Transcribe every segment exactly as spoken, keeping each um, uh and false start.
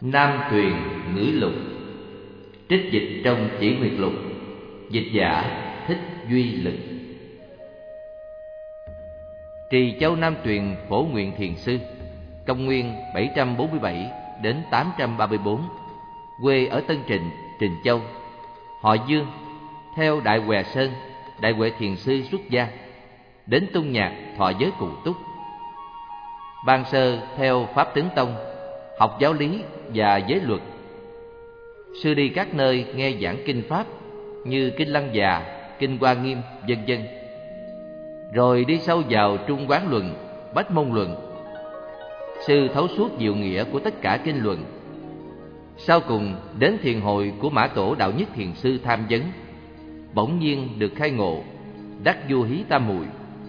Nam Tuyền Ngữ Lục. Trích dịch trong Chỉ Nguyệt Lục. Dịch giả Thích Duy Lực. Trì Châu Nam Tuyền Phổ Nguyện Thiền Sư, công nguyên bảy trăm bốn mươi bảy đến tám trăm ba mươi tư, quê ở Tân Trình, Trình Châu, họ Dương, theo Đại Huệ Sơn, Đại Huệ Thiền Sư xuất gia, đến Tung Nhạc thọ giới cụ túc. Ban sơ theo Pháp Tướng Tông, học giáo lý và giới luật. Sư đi các nơi nghe giảng kinh pháp như kinh Lăng Già, kinh Hoa Nghiêm, vân vân. Rồi đi sâu vào Trung Quán Luận, Bách Môn Luận. Sư thấu suốt diệu nghĩa của tất cả kinh luận. Sau cùng đến thiền hội của Mã Tổ Đạo Nhất Thiền Sư tham vấn, bỗng nhiên được khai ngộ, đắc vô hí tam muội.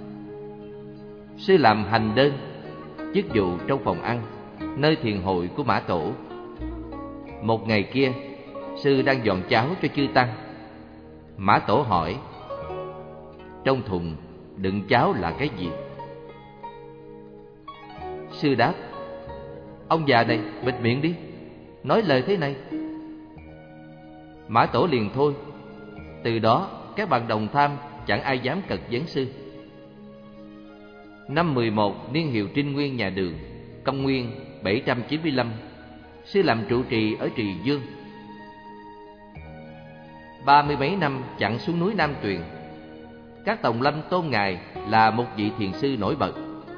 Sư làm hành đơn, chức vụ trong phòng ăn nơi thiền hội của Mã Tổ. Một ngày kia, sư đang dọn cháo cho chư tăng. Mã Tổ hỏi: trong thùng đựng cháo là cái gì? Sư đáp: ông già này, bịt miệng đi, nói lời thế này. Mã Tổ liền thôi. Từ đó các bạn đồng tham chẳng ai dám cật vấn sư. Năm mười một niên hiệu Trinh Nguyên nhà Đường, công nguyên bảy trăm chín mươi lăm, sư làm trụ trì ở Trì Dương. Ba mươi mấy năm chặn xuống núi Nam Tuyền, các tòng lâm tôn ngài là một vị thiền sư nổi bật.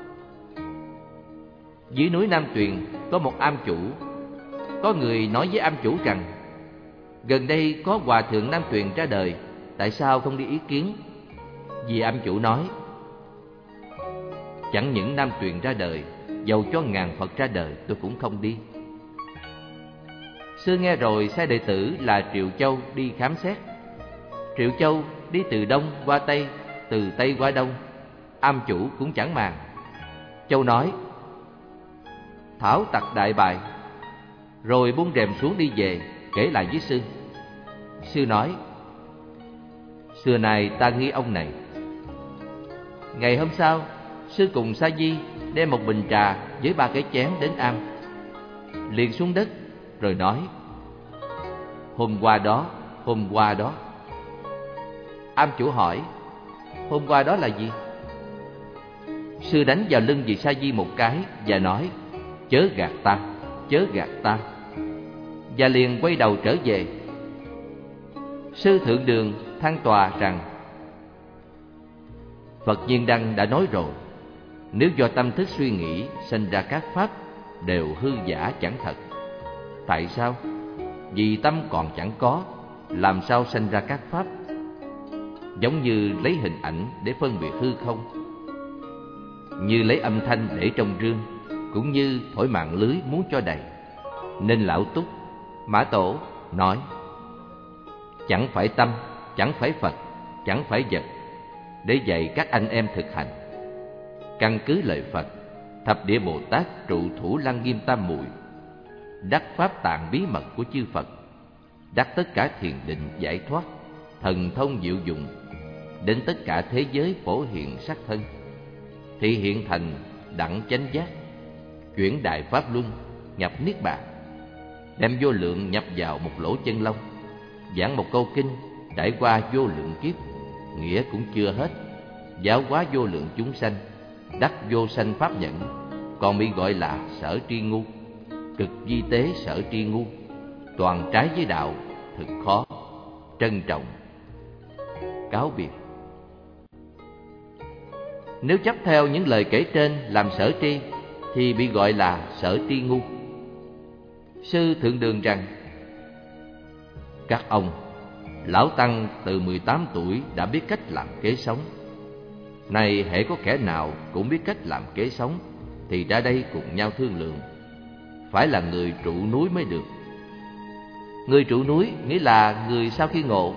Dưới núi Nam Tuyền có một am chủ. Có người nói với am chủ rằng: gần đây có hòa thượng Nam Tuyền ra đời, tại sao không đi ý kiến? Vì am chủ nói: chẳng những Nam Tuyền ra đời, dầu cho ngàn Phật ra đời tôi cũng không đi. Sư nghe rồi sai đệ tử là Triệu Châu đi khám xét. Triệu Châu đi từ Đông qua Tây, từ Tây qua Đông. Am chủ cũng chẳng màng. Châu nói: thảo tặc đại bại. Rồi buông rèm xuống đi về, kể lại với sư. Sư nói: xưa nay ta nghi ông này. Ngày hôm sau, sư cùng Sa Di đem một bình trà với ba cái chén đến am. Liền xuống đất rồi nói: hôm qua đó, hôm qua đó. Am chủ hỏi: hôm qua đó là gì? Sư đánh vào lưng vị Sa Di một cái và nói: chớ gạt ta, chớ gạt ta. Và liền quay đầu trở về. Sư Thượng Đường than tòa rằng: Phật Nhiên Đăng đã nói rồi, nếu do tâm thức suy nghĩ sinh ra các pháp đều hư giả chẳng thật. Tại sao? Vì tâm còn chẳng có, làm sao sinh ra các pháp? Giống như lấy hình ảnh để phân biệt hư không, như lấy âm thanh để trong rương, cũng như thổi mạng lưới muốn cho đầy. Nên Lão Túc, Mã Tổ nói: chẳng phải tâm, chẳng phải Phật, chẳng phải vật, để dạy các anh em thực hành. Căn cứ lời Phật, Thập Địa Bồ Tát trụ thủ Lăng Nghiêm Tam Muội, đắc pháp tạng bí mật của chư Phật, đắc tất cả thiền định giải thoát, thần thông diệu dụng, đến tất cả thế giới phổ hiện sắc thân, thị hiện thành đẳng chánh giác, chuyển đại pháp luân, nhập niết bàn, đem vô lượng nhập vào một lỗ chân lông, giảng một câu kinh trải qua vô lượng kiếp, nghĩa cũng chưa hết, giáo hóa vô lượng chúng sanh, đắc vô sanh pháp nhẫn, còn bị gọi là sở tri ngu, cực di tế sở tri ngu, toàn trái với đạo, thực khó, trân trọng. Cáo biệt. Nếu chấp theo những lời kể trên làm sở tri thì bị gọi là sở tri ngu. Sư Thượng Đường rằng: các ông, Lão Tăng từ mười tám tuổi đã biết cách làm kế sống. Này hễ có kẻ nào cũng biết cách làm kế sống thì ra đây cùng nhau thương lượng. Phải là người trụ núi mới được. Người trụ núi nghĩa là người sau khi ngộ.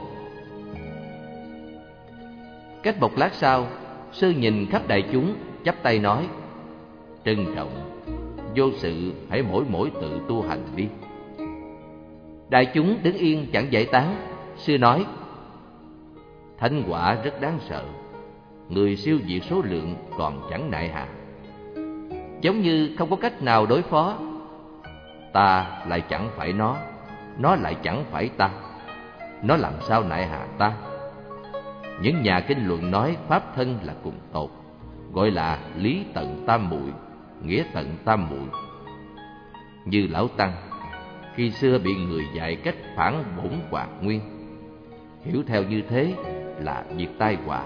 Cách một lát sau, sư nhìn khắp đại chúng, chắp tay nói: trân trọng, vô sự hãy mỗi mỗi tự tu hành đi. Đại chúng đứng yên chẳng giải tán. Sư nói: thánh quả rất đáng sợ, người siêu diệt số lượng còn chẳng nại hà. Giống như không có cách nào đối phó. ta lại chẳng phải nó, nó lại chẳng phải ta. Nó làm sao nại hà ta? Những nhà kinh luận nói pháp thân là cùng tột, gọi là lý tận tam muội, nghĩa tận tam muội. Như Lão Tăng khi xưa bị người dạy cách phản bổn hoạt nguyên, hiểu theo như thế là diệt tai họa.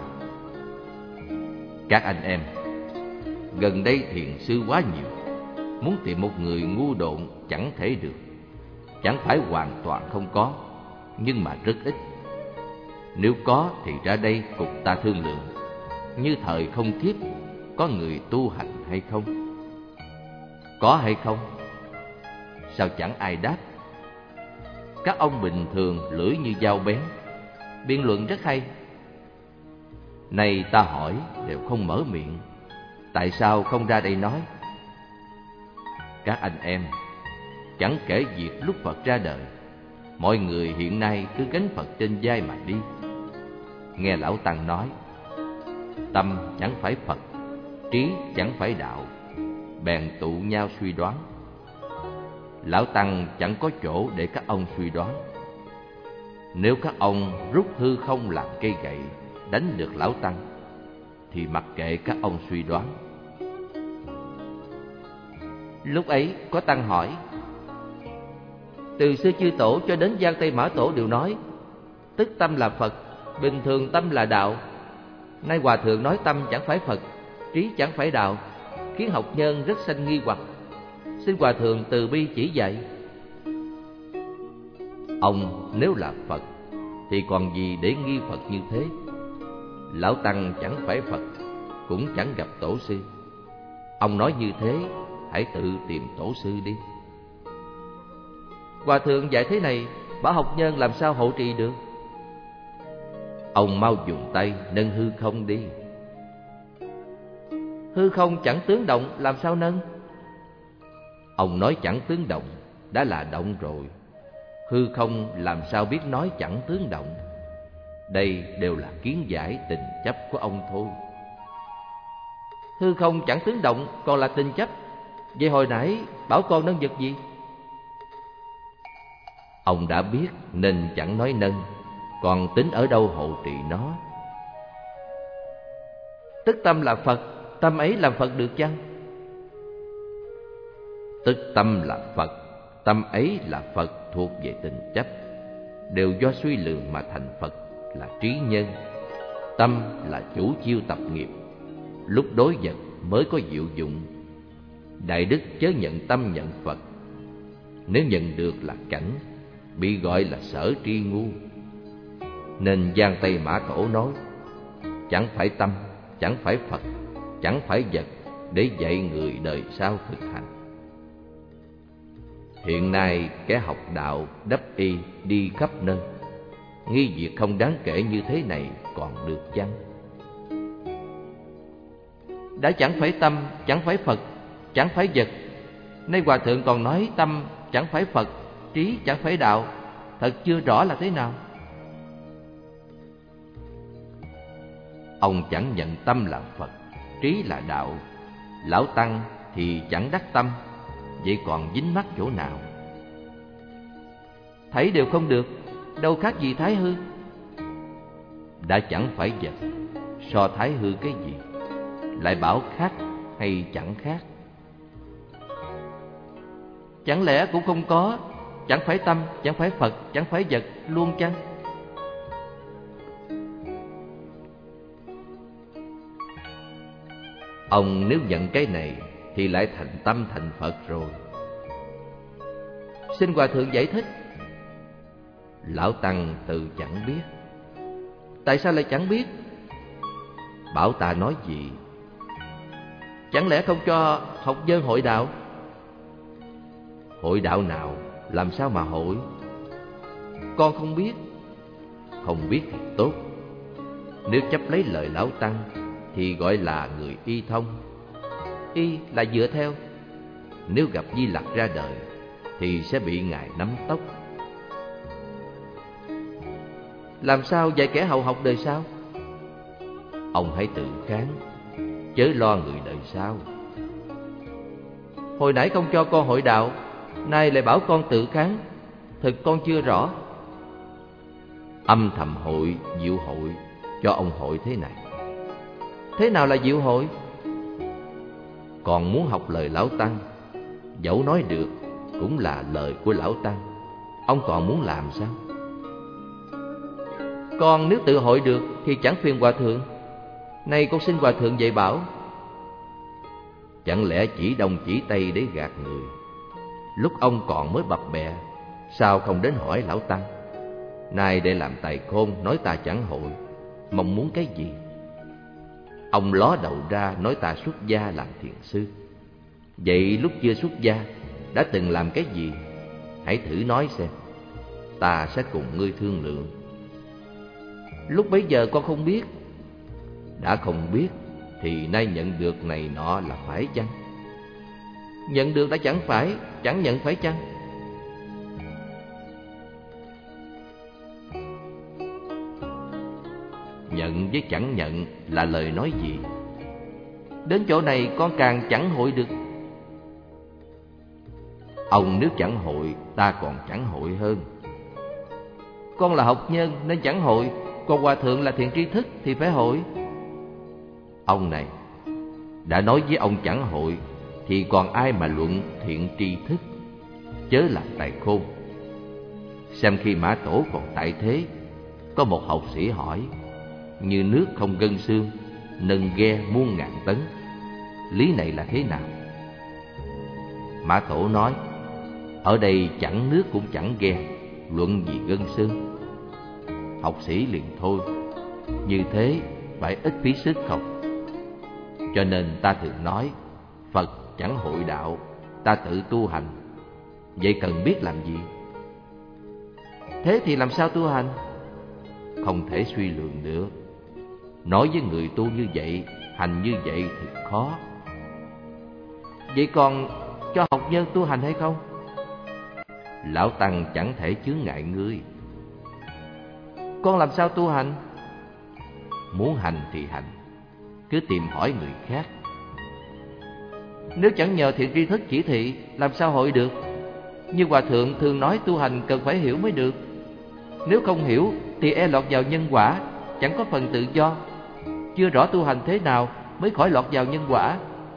Các anh em, gần đây thiền sư quá nhiều, muốn tìm một người ngu độn chẳng thể được. Chẳng phải hoàn toàn không có, nhưng mà rất ít. Nếu có thì ra đây cùng ta thương lượng. Như thời không kiếp, có người tu hành hay không? Có hay không? Sao chẳng ai đáp? Các ông bình thường lưỡi như dao bén, biện luận rất hay. Này ta hỏi đều không mở miệng, tại sao không ra đây nói? Các anh em, chẳng kể việc lúc Phật ra đời, mọi người hiện nay cứ gánh Phật trên vai mà đi. Nghe Lão Tăng nói, tâm chẳng phải Phật, trí chẳng phải đạo, bèn tụ nhau suy đoán. Lão Tăng chẳng có chỗ để các ông suy đoán. Nếu các ông rút hư không làm cây gậy đánh được Lão Tăng, thì mặc kệ các ông suy đoán. Lúc ấy có tăng hỏi, từ xưa chư tổ cho đến Giang Tây Mã Tổ đều nói tức tâm là Phật, bình thường tâm là đạo. Nay Hòa Thượng nói tâm chẳng phải Phật, trí chẳng phải đạo, khiến học nhân rất sanh nghi hoặc. Xin Hòa Thượng từ bi chỉ dạy. Ông nếu là Phật thì còn gì để nghi Phật như thế? Lão Tăng chẳng phải Phật, cũng chẳng gặp tổ sư. Ông nói như thế, hãy tự tìm tổ sư đi. Hòa Thượng dạy thế này, bảo học nhân làm sao hộ trì được? Ông mau dùng tay nâng hư không đi. Hư không chẳng tướng động, làm sao nâng? Ông nói chẳng tướng động, đã là động rồi. Hư không làm sao biết nói chẳng tướng động? Đây đều là kiến giải tình chấp của ông thôi. Hư không chẳng tướng động, còn là tình chấp. Vậy hồi nãy bảo con nâng vật gì? Ông đã biết nên chẳng nói nâng, còn tính ở đâu hộ trì nó? Tức tâm là Phật, tâm ấy làm Phật được chăng? Tức tâm là Phật, tâm ấy là Phật thuộc về tình chấp, đều do suy lượng mà thành Phật là trí nhân. Tâm là chủ chiêu tập nghiệp, lúc đối vật mới có diệu dụng. Đại đức chớ nhận tâm nhận Phật, nếu nhận được là cảnh, bị gọi là sở tri ngu. Nên Giang Tây Mã Tổ nói, chẳng phải tâm, chẳng phải Phật, chẳng phải vật, để dạy người đời sau thực hành. Hiện nay kẻ học đạo đắp y đi khắp nơi, nghi việc không đáng kể như thế này còn được chăng? Đã chẳng phải tâm, chẳng phải Phật, chẳng phải vật, nay Hòa Thượng còn nói tâm chẳng phải Phật, trí chẳng phải đạo, thật chưa rõ là thế nào? Ông chẳng nhận tâm là Phật, trí là đạo. Lão Tăng thì chẳng đắc tâm, vậy còn dính mắc chỗ nào? Thấy đều không được, đâu khác gì thái hư. Đã chẳng phải vật, so thái hư cái gì? Lại bảo khác hay chẳng khác? Chẳng lẽ cũng không có, chẳng phải tâm, chẳng phải Phật, chẳng phải vật luôn chăng? Ông nếu nhận cái này thì lại thành tâm thành Phật rồi. Xin Hòa Thượng giải thích. Lão Tăng tự chẳng biết. Tại sao lại chẳng biết? Bảo ta nói gì? Chẳng lẽ không cho học nhân hội đạo? Hội đạo nào, làm sao mà hội? Con không biết. Không biết thì tốt. Nếu chấp lấy lời Lão Tăng thì gọi là người y thông. Y là dựa theo. Nếu gặp Di Lặc ra đời thì sẽ bị Ngài nắm tóc. Làm sao dạy kẻ hậu học đời sau? Ông hãy tự kháng, chớ lo người đời sau. Hồi nãy không cho con hội đạo, nay lại bảo con tự kháng, thực con chưa rõ. Âm thầm hội, diệu hội, cho ông hội thế này. Thế nào là diệu hội? Còn muốn học lời Lão Tăng, dẫu nói được cũng là lời của Lão Tăng, ông còn muốn làm sao? Con nếu tự hội được thì chẳng phiền hòa thượng. Nay con xin hòa thượng dạy bảo. Chẳng lẽ chỉ đông chỉ tây để gạt người? Lúc ông còn mới bập bẹ, sao không đến hỏi Lão Tăng? Nay để làm tài khôn nói ta chẳng hội, mong muốn cái gì? Ông ló đầu ra nói ta xuất gia làm thiền sư. Vậy lúc chưa xuất gia đã từng làm cái gì? Hãy thử nói xem, ta sẽ cùng ngươi thương lượng. Lúc bấy giờ con không biết. Đã không biết thì nay nhận được này nọ là phải chăng? Nhận được đã chẳng phải, chẳng nhận phải chăng? Nhận với chẳng nhận là lời nói gì? Đến chỗ này con càng chẳng hội được. Ông nếu chẳng hội, ta còn chẳng hội hơn. Con là học nhân nên chẳng hội, còn hòa thượng là thiện tri thức thì phải hội. Ông này, đã nói với ông chẳng hội thì còn ai mà luận thiện tri thức, chớ làm tài khôn. Xem khi Mã Tổ còn tại thế, có một học sĩ hỏi: như nước không gân xương, nâng ghe muôn ngàn tấn, lý này là thế nào? Mã Tổ nói: ở đây chẳng nước cũng chẳng ghe, luận gì gân xương? Học sĩ liền thôi: như thế phải ít phí sức không? Cho nên ta thường nói Phật chẳng hội đạo, ta tự tu hành. Vậy cần biết làm gì? Thế thì làm sao tu hành? Không thể suy lượng được. Nói với người tu như vậy, hành như vậy thật khó. Vậy còn cho học nhân tu hành hay không? Lão Tăng chẳng thể chướng ngại ngươi. Con làm sao tu hành? Muốn hành thì hành, cứ tìm hỏi người khác. Nếu chẳng nhờ thiện tri thức chỉ thị, làm sao hội được? Như hòa thượng thường nói tu hành cần phải hiểu mới được. Nếu không hiểu thì e lọt vào nhân quả, chẳng có phần tự do. Chưa rõ tu hành thế nào mới khỏi lọt vào nhân quả.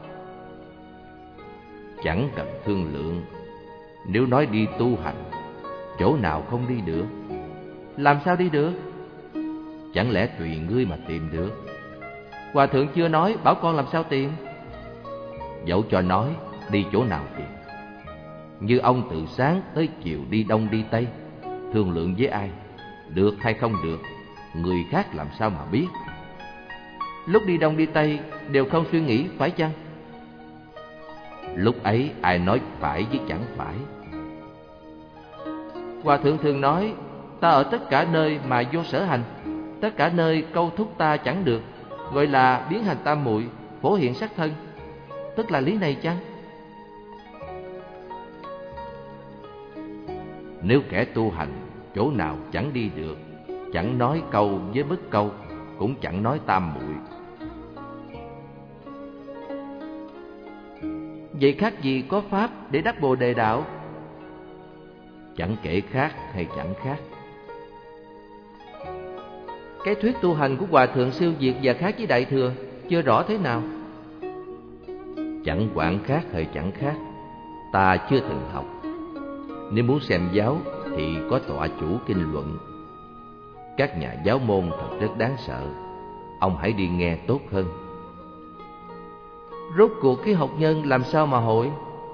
Chẳng cần thương lượng. Nếu nói đi tu hành, chỗ nào không đi được? Làm sao đi được? Chẳng lẽ tùy ngươi mà tìm được? Hòa thượng chưa nói, bảo con làm sao tìm? Dẫu cho nói, đi chỗ nào tìm? Như ông từ sáng tới chiều đi đông đi tây, thương lượng với ai? Được hay không được, người khác làm sao mà biết? Lúc đi đông đi tây đều không suy nghĩ, phải chăng? Lúc ấy ai nói phải với chẳng phải? Hòa thượng thường nói, ta ở tất cả nơi mà vô sở hành, tất cả nơi câu thúc ta chẳng được, gọi là biến hành tam muội, phổ hiện sắc thân. Tức là lý này chăng? Nếu kẻ tu hành chỗ nào chẳng đi được, chẳng nói câu với bất câu, cũng chẳng nói tam muội, vậy khác gì có pháp để đắc Bồ Đề đạo? Chẳng kể khác hay chẳng khác. Cái thuyết tu hành của hòa thượng siêu việt và khác với đại thừa chưa rõ thế nào? Chẳng quản khác hay chẳng khác, ta chưa từng học. Nếu muốn xem giáo thì có tọa chủ kinh luận. Các nhà giáo môn thật rất đáng sợ, ông hãy đi nghe tốt hơn. Rốt cuộc cái học nhân làm sao mà hội?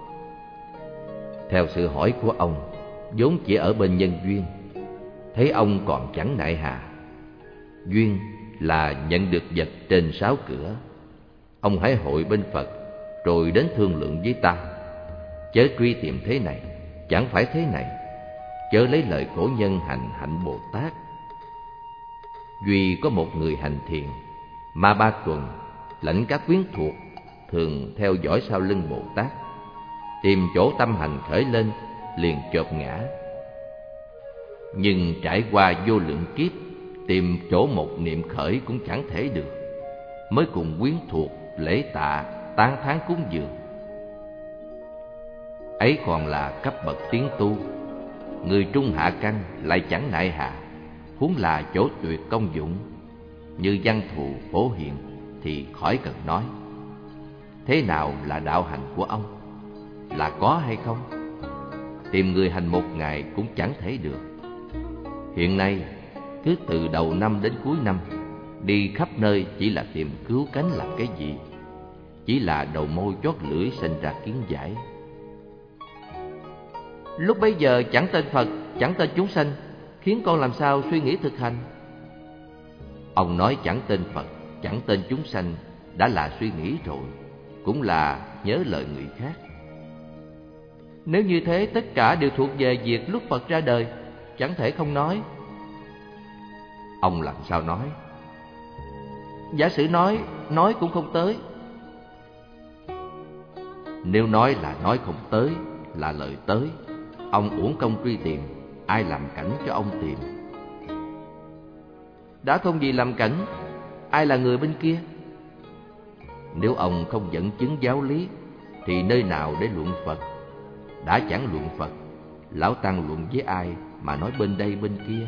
Theo sự hỏi của ông, vốn chỉ ở bên nhân duyên, thấy ông còn chẳng nại hà. Duyên là nhận được vật trên sáu cửa. Ông hãy hội bên Phật, rồi đến thương lượng với ta. Chớ truy tìm thế này, chẳng phải thế này. Chớ lấy lời cổ nhân hành hạnh Bồ Tát. Duy có một người hành thiền, Ma Ba Tuần, lãnh các quyến thuộc, thường theo dõi sau lưng Bồ Tát. Tìm chỗ tâm hành khởi lên, liền chộp ngã. Nhưng trải qua vô lượng kiếp, tìm chỗ một niệm khởi cũng chẳng thể được. Mới cùng quyến thuộc, lễ tạ, tán thán cúng dường. Ấy còn là cấp bậc tiến tu, người trung hạ căn lại chẳng nại hà, huống là chỗ tuyệt công dụng. Như văn thù phổ hiền thì khỏi cần nói. Thế nào là đạo hành của ông? Là có hay không? Tìm người hành một ngày cũng chẳng thể được. Hiện nay cứ từ đầu năm đến cuối năm, đi khắp nơi chỉ là tìm cứu cánh làm cái gì? Chỉ là đầu môi chót lưỡi sinh ra kiến giải. Lúc bấy giờ chẳng tên Phật, chẳng tên chúng sanh, khiến con làm sao suy nghĩ thực hành? Ông nói chẳng tên Phật, chẳng tên chúng sanh đã là suy nghĩ rồi, cũng là nhớ lời người khác. Nếu như thế, tất cả đều thuộc về việc lúc Phật ra đời, chẳng thể không nói. Ông làm sao nói? Giả sử nói, nói cũng không tới. Nếu nói là nói không tới, là lời tới, ông uổng công truy tìm, ai làm cảnh cho ông tìm? Đã không gì làm cảnh, ai là người bên kia? Nếu ông không dẫn chứng giáo lý, thì nơi nào để luận Phật? Đã chẳng luận Phật, lão tăng luận với ai mà nói bên đây bên kia?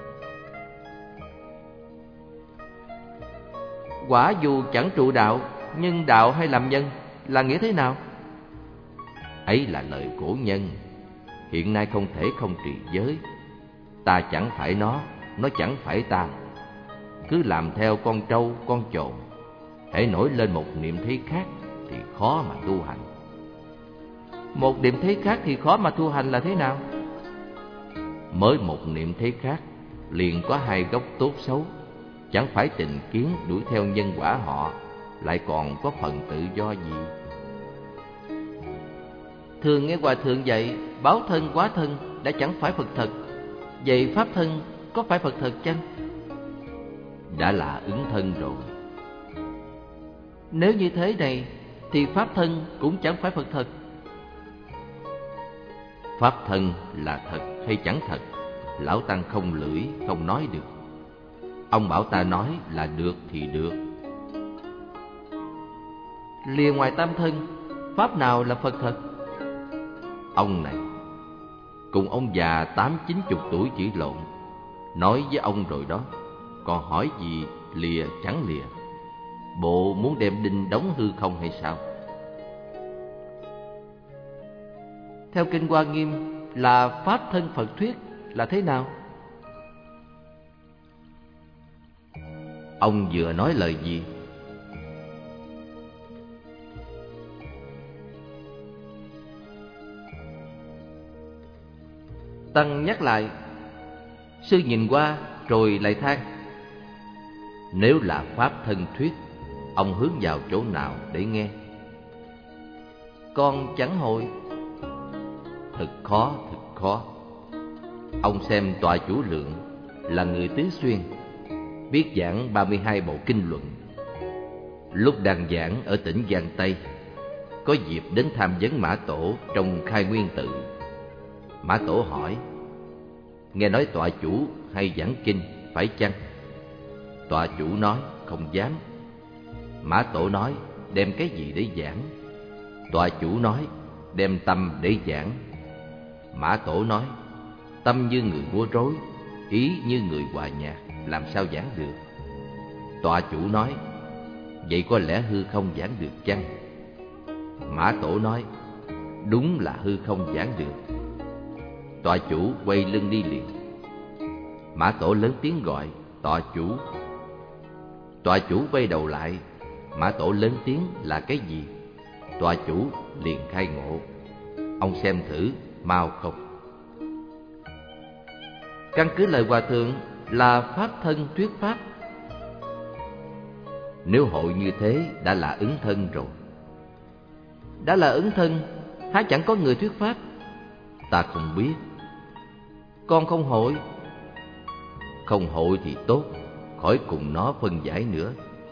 Quả dù chẳng trụ đạo, nhưng đạo hay làm nhân là nghĩa thế nào? Ấy là lời cổ nhân, hiện nay không thể không trì giới. Ta chẳng phải nó, nó chẳng phải ta. Cứ làm theo con trâu, con chồn, hễ nổi lên một niệm thấy khác thì khó mà tu hành. Một niệm thấy khác thì khó mà tu hành là thế nào? Mới một niệm thấy khác, liền có hai gốc tốt xấu. Chẳng phải tình kiến đuổi theo nhân quả họ, lại còn có phần tự do gì? Thường nghe Hòa Thượng dạy, báo thân quá thân đã chẳng phải Phật thật. Vậy Pháp thân có phải Phật thật chăng? Đã là ứng thân rồi. Nếu như thế này, thì Pháp thân cũng chẳng phải Phật thật. Pháp thân là thật hay chẳng thật, lão tăng không lưỡi, không nói được. Ông bảo ta nói là được thì được. Lìa ngoài tam thân, Pháp nào là Phật thật? Ông này, cùng ông già tám chín chục tuổi chỉ lộn. Nói với ông rồi đó, còn hỏi gì lìa chẳng lìa? Bộ muốn đem đinh đóng hư không hay sao? Theo Kinh Hoa Nghiêm là Pháp thân Phật thuyết là thế nào? Ông vừa nói lời gì? Tăng nhắc lại. Sư nhìn qua rồi lại than. Nếu là Pháp thân thuyết, ông hướng vào chỗ nào để nghe? Con chẳng hội. Thật khó, thật khó. Ông xem tọa chủ Lượng là người Tứ Xuyên, biết giảng ba mươi hai bộ kinh luận. Lúc đang giảng ở tỉnh Giang Tây, có dịp đến tham vấn Mã Tổ trong Khai Nguyên Tự. Mã Tổ hỏi: nghe nói tọa chủ hay giảng kinh, phải chăng? Tọa chủ nói: không dám. Mã Tổ nói: đem cái gì để giảng? Tọa chủ nói: đem tâm để giảng. Mã Tổ nói: tâm như người múa rối, ý như người hòa nhạc, làm sao giảng được? Tọa chủ nói: vậy có lẽ hư không giảng được chăng? Mã Tổ nói: đúng là hư không giảng được. Tọa chủ quay lưng đi liền. Mã Tổ lớn tiếng gọi: tọa chủ. Tọa chủ quay đầu lại. Mã Tổ lớn tiếng là cái gì? Tọa chủ liền khai ngộ. Ông xem thử mau không? Căn cứ lời Hòa Thượng là Pháp thân thuyết Pháp. Nếu hội như thế đã là ứng thân rồi. Đã là ứng thân, há chẳng có người thuyết Pháp? Ta không biết. Con không hội. Không hội thì tốt, khỏi cùng nó phân giải nữa.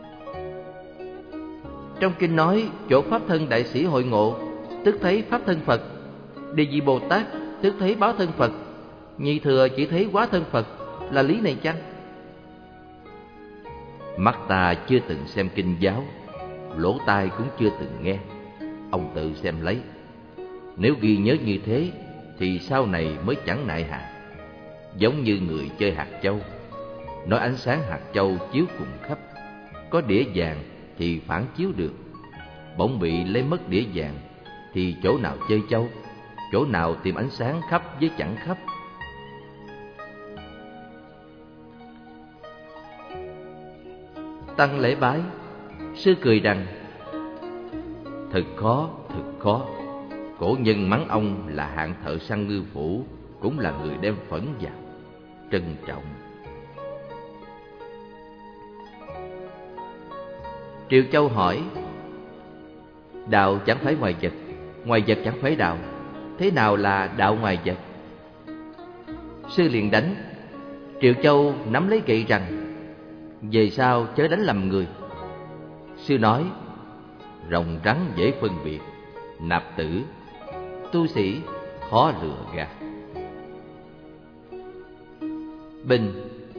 Trong kinh nói chỗ Pháp thân đại sĩ hội ngộ, tức thấy Pháp thân Phật. Địa vị Bồ Tát tức thấy báo thân Phật. Nhị thừa chỉ thấy hóa thân Phật, là lý này chăng? Mắt ta chưa từng xem kinh giáo, lỗ tai cũng chưa từng nghe. Ông tự xem lấy. Nếu ghi nhớ như thế thì sau này mới chẳng nại hạt. Giống như người chơi hạt châu, nói ánh sáng hạt châu chiếu cùng khắp, có đĩa vàng thì phản chiếu được. Bỗng bị lấy mất đĩa vàng thì chỗ nào chơi châu, chỗ nào tìm ánh sáng khắp với chẳng khắp. Tăng lễ bái, sư cười rằng: thật khó, thật khó. Cổ nhân mắng ông là hạng thợ săn ngư phủ, cũng là người đem phẫn vào, trân trọng. Triệu Châu hỏi: đạo chẳng phải ngoài vật, ngoài vật chẳng phải đạo, thế nào là đạo ngoài vật? Sư liền đánh. Triệu Châu nắm lấy gậy rằng: về sau chớ đánh lầm người. Sư nói: rồng rắn dễ phân biệt, nạp tử, tu sĩ khó lừa gạt. Bình.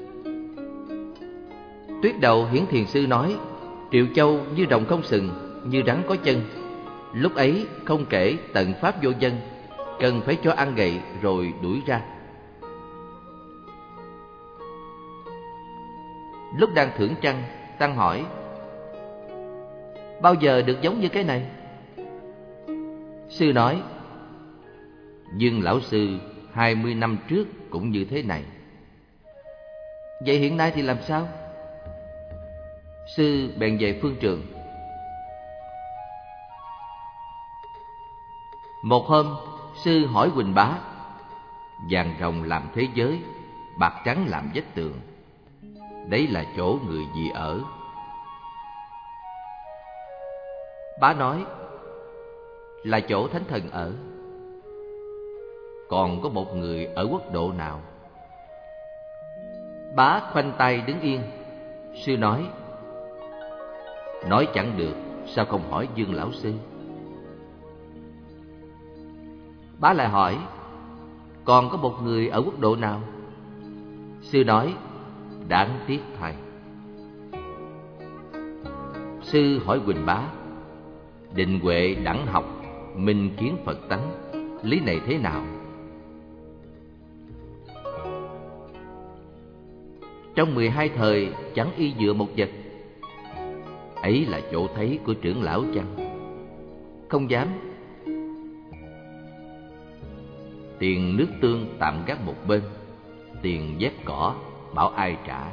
Tuyết Đầu Hiển Thiền Sư nói: Triệu Châu như rồng không sừng, như rắn có chân. Lúc ấy không kể tận pháp vô dân, cần phải cho ăn gậy rồi đuổi ra. Lúc đang thưởng trăng, Tăng hỏi: bao giờ được giống như cái này? Sư nói: Dương lão sư hai mươi năm trước cũng như thế này. Vậy hiện nay thì làm sao? Sư bèn về phương trường. Một hôm, sư hỏi Huỳnh Bá: vàng rồng làm thế giới, bạc trắng làm vách tường, đấy là chỗ người gì ở? Bá nói: là chỗ thánh thần ở. Còn có một người ở quốc độ nào? Bá khoanh tay đứng yên. Sư nói: nói chẳng được, sao không hỏi Dương lão sư? Bá lại hỏi: còn có một người ở quốc độ nào? Sư nói: đáng tiếc thay. Sư hỏi Huỳnh Bá: định huệ đẳng học, minh kiến Phật tánh, lý này thế nào? Trong mười hai thời chẳng y dựa một vật. Ấy là chỗ thấy của trưởng lão chăng? Không dám. Tiền nước tương tạm gác một bên, tiền vét cỏ bảo ai trả?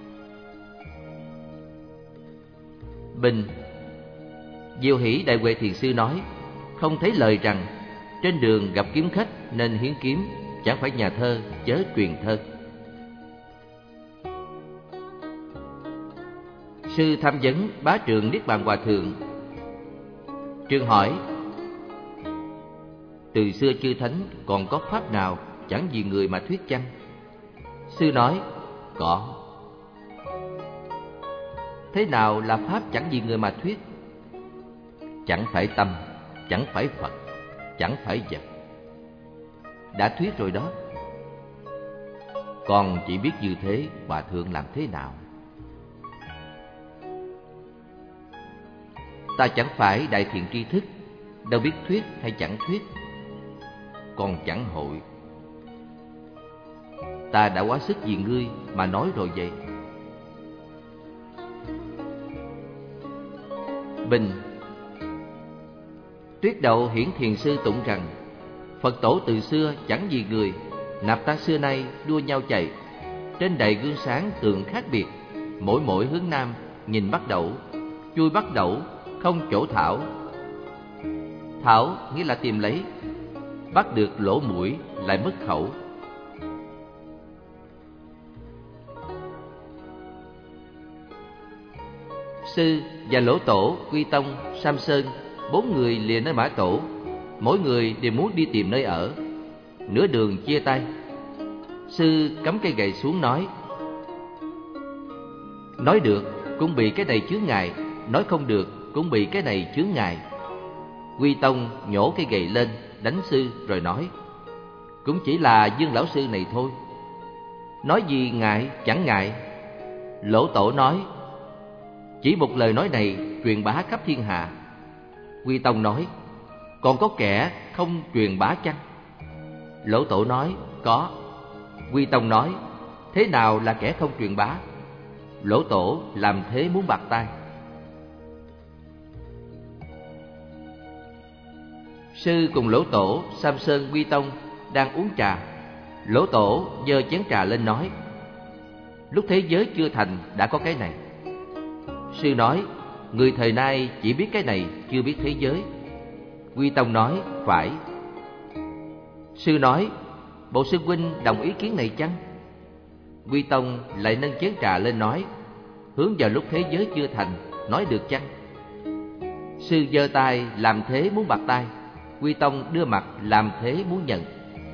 Bình. Diệu Hỷ Đại Huệ Thiền Sư nói: không thấy lời rằng trên đường gặp kiếm khách nên hiến kiếm, chẳng phải nhà thơ chớ truyền thơ. Sư tham vấn Bá Trượng Niết Bàn Hòa Thượng. Trương hỏi: từ xưa chư thánh còn có pháp nào chẳng vì người mà thuyết chăng? Sư nói: có. Thế nào là pháp chẳng vì người mà thuyết? Chẳng phải tâm, chẳng phải Phật, chẳng phải vật. Đã thuyết rồi đó. Con chỉ biết như thế, Hòa Thượng làm thế nào? Ta chẳng phải đại thiện tri thức, đâu biết thuyết hay chẳng thuyết. Con chẳng hội. Ta đã quá sức vì ngươi mà nói rồi vậy. Bình. Tuyết Đậu Hiển Thiền Sư tụng rằng: Phật tổ từ xưa chẳng vì người, nạp ta xưa nay đua nhau chạy. Trên đầy gương sáng tường khác biệt, mỗi mỗi hướng nam nhìn bắt đậu, chui bắt đậu không chỗ thảo. Thảo nghĩa là tìm lấy, bắt được lỗ mũi lại mất khẩu. Sư và Lỗ Tổ, Quy Tông, Sam Sơn, bốn người liền đến Mã Tổ, mỗi người đều muốn đi tìm nơi ở. Nửa đường chia tay, sư cắm cây gậy xuống nói: nói được cũng bị cái này chướng ngại, nói không được cũng bị cái này chướng ngại. Quy Tông nhổ cây gậy lên đánh sư rồi nói: cũng chỉ là Dương lão sư này thôi, nói gì ngại chẳng ngại. Lỗ Tổ nói: chỉ một lời nói này truyền bá khắp thiên hạ. Quy Tông nói: Còn có kẻ không truyền bá chăng? Lỗ Tổ nói, có. Quy Tông nói, thế nào là kẻ không truyền bá? Lỗ Tổ làm thế muốn bạc tai. Sư cùng Lỗ Tổ, Sam Sơn, Quy Tông đang uống trà. Lỗ Tổ giơ chén trà lên nói, lúc thế giới chưa thành đã có cái này. Sư nói, người thời nay chỉ biết cái này, chưa biết thế giới. Quy Tông nói, phải. Sư nói, bộ sư huynh đồng ý kiến này chăng? Quy Tông lại nâng chén trà lên nói, hướng vào lúc thế giới chưa thành, nói được chăng? Sư giơ tay làm thế muốn bạc tai. Quy Tông đưa mặt làm thế muốn nhận.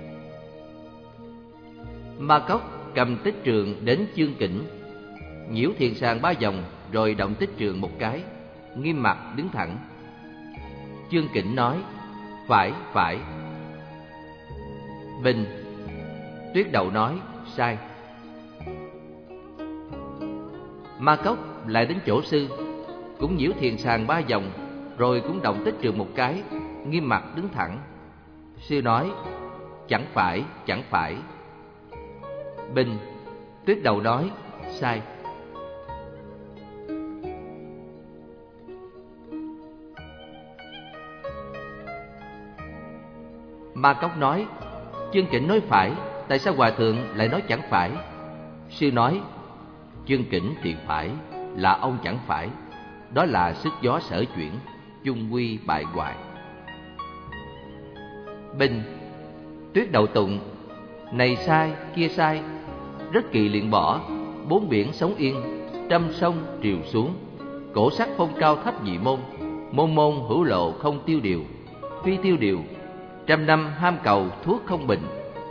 Ma Cốc cầm tích trường đến chương kỉnh, nhiễu thiền sàng ba vòng, rồi động tích trường một cái, nghiêm mặt đứng thẳng. Chương kỉnh nói, phải, phải. Bình. Tuyết Đậu nói, sai. Ma Cốc lại đến chỗ sư, cũng nhiễu thiền sàng ba vòng, rồi cũng động tích trường một cái, nghiêm mặt đứng thẳng. Sư nói, chẳng phải, chẳng phải. Bình. Tuyết Đậu nói, sai. Ma Cốc nói, Chương Kỉnh nói phải, tại sao hòa thượng lại nói chẳng phải? Sư nói, Chương Kỉnh thì phải, là ông chẳng phải. Đó là sức gió sở chuyển, chung quy bại hoại. Bình. Tuyết Đậu tụng, này sai, kia sai, rất kỳ luyện bỏ, bốn biển sống yên, trăm sông triều xuống, cổ sắc phong cao thấp nhị môn, môn môn hữu lộ không tiêu điều, phi tiêu điều, trăm năm ham cầu thuốc không bình.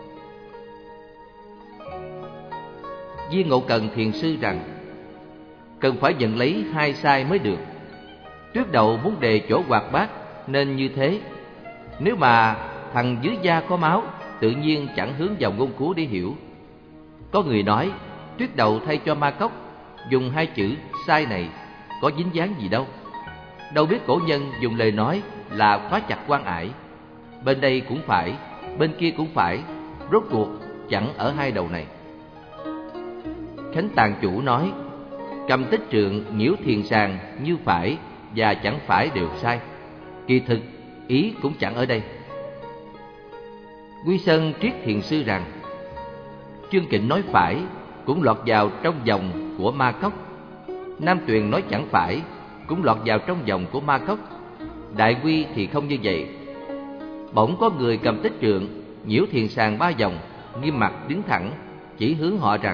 Viên Ngộ Cần thiền sư rằng, cần phải nhận lấy hai sai mới được. Tuyết Đậu muốn đề chỗ hoạt bát nên như thế. Nếu mà thằng dưới da có máu, tự nhiên chẳng hướng vào ngôn cú để hiểu. Có người nói, Tuyết Đậu thay cho Ma Cốc dùng hai chữ sai này, có dính dáng gì đâu. Đâu biết cổ nhân dùng lời nói là khóa chặt quan ải. Bên đây cũng phải, bên kia cũng phải, rốt cuộc chẳng ở hai đầu này. Khánh Tàng Chủ nói, cầm tích trượng nhiễu thiền sàng như phải và chẳng phải đều sai. Kỳ thực ý cũng chẳng ở đây. Quy Sơn triết thiền sư rằng, Chương Kỉnh nói phải cũng lọt vào trong vòng của Ma Cốc. Nam Tuyền nói chẳng phải cũng lọt vào trong vòng của Ma Cốc. Đại Quy thì không như vậy. Bỗng có người cầm tích trượng nhiễu thiền sàng ba vòng, nghiêm mặt đứng thẳng, chỉ hướng họ rằng,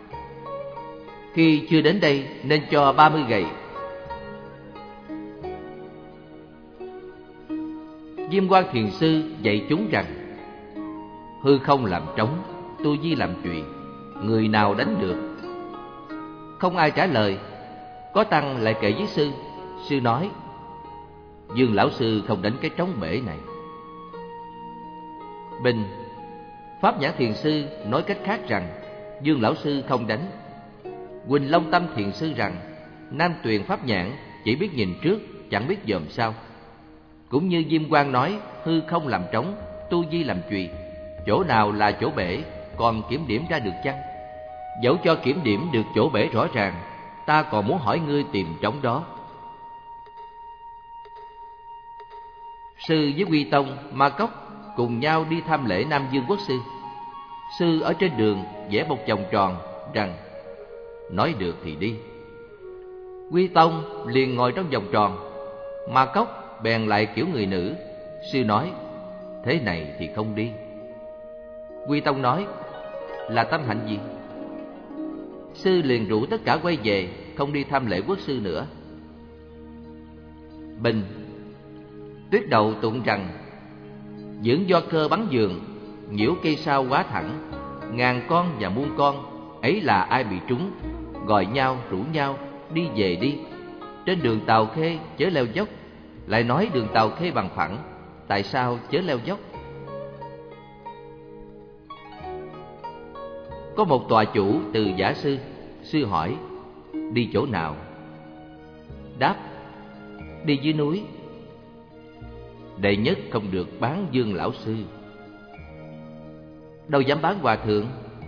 khi chưa đến đây nên cho ba mươi gậy. Diêm Quan thiền sư dạy chúng rằng, hư không làm trống, tu di làm chuyện, người nào đánh được? Không ai trả lời. Có tăng lại kể với sư. Sư nói, Dương lão sư không đánh cái trống bể này. Bình. Pháp Nhãn thiền sư nói cách khác rằng, Dương lão sư không đánh. Quỳnh Long Tâm thiền sư rằng, Nam Tuyền Pháp Nhãn chỉ biết nhìn trước, chẳng biết dòm sau. Cũng như Diêm Quang nói, hư không làm trống, tu di làm chùy, chỗ nào là chỗ bể, còn kiểm điểm ra được chăng? Dẫu cho kiểm điểm được chỗ bể rõ ràng, ta còn muốn hỏi ngươi tìm trống đó. Sư với Quy Tông, Ma Cốc cùng nhau đi thăm lễ Nam Dương Quốc sư. Sư ở trên đường vẽ một vòng tròn rằng, nói được thì đi. Quy Tông liền ngồi trong vòng tròn. Ma Cốc bèn lại kiểu người nữ. Sư nói, thế này thì không đi. Quy Tông nói, là tâm hạnh gì? Sư liền rủ tất cả quay về, không đi thăm lễ quốc sư nữa. Bình. Tuyết Đậu tụng rằng, dưỡng do cơ bắn giường, nhiễu cây sao quá thẳng, ngàn con và muôn con, ấy là ai bị trúng, gọi nhau rủ nhau, đi về đi. Trên đường Tàu Khê chớ leo dốc, lại nói đường Tàu Khê bằng phẳng, tại sao chớ leo dốc? Có một tòa chủ từ giả sư. Sư hỏi, đi chỗ nào? Đáp, đi dưới núi. đệ nhất không được bán Dương lão sư. Đâu dám bán hòa thượng.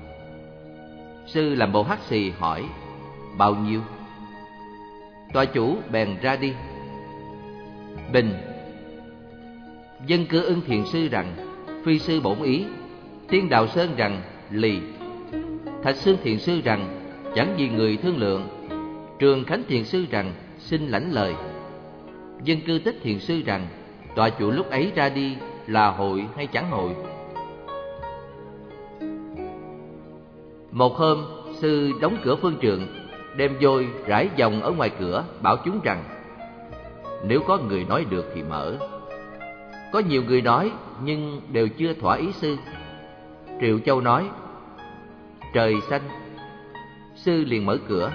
Sư làm bộ hắt xì hỏi: bao nhiêu? Tòa chủ bèn ra đi. Bình: Dân cư ưng thiền sư rằng phi sư bổn ý. Tiên Đạo Sơn rằng lì. Thạch Xương thiền sư rằng chẳng vì người thương lượng. Trường Khánh thiền sư rằng xin lãnh lời. Dân cư Tích thiền sư rằng tòa chủ lúc ấy ra đi là hội hay chẳng hội? Một hôm, sư đóng cửa phương trượng, đem vôi rải vòng ở ngoài cửa, bảo chúng rằng nếu có người nói được thì mở. Có nhiều người nói nhưng đều chưa thỏa ý sư. Triệu Châu nói: trời xanh. Sư liền mở cửa.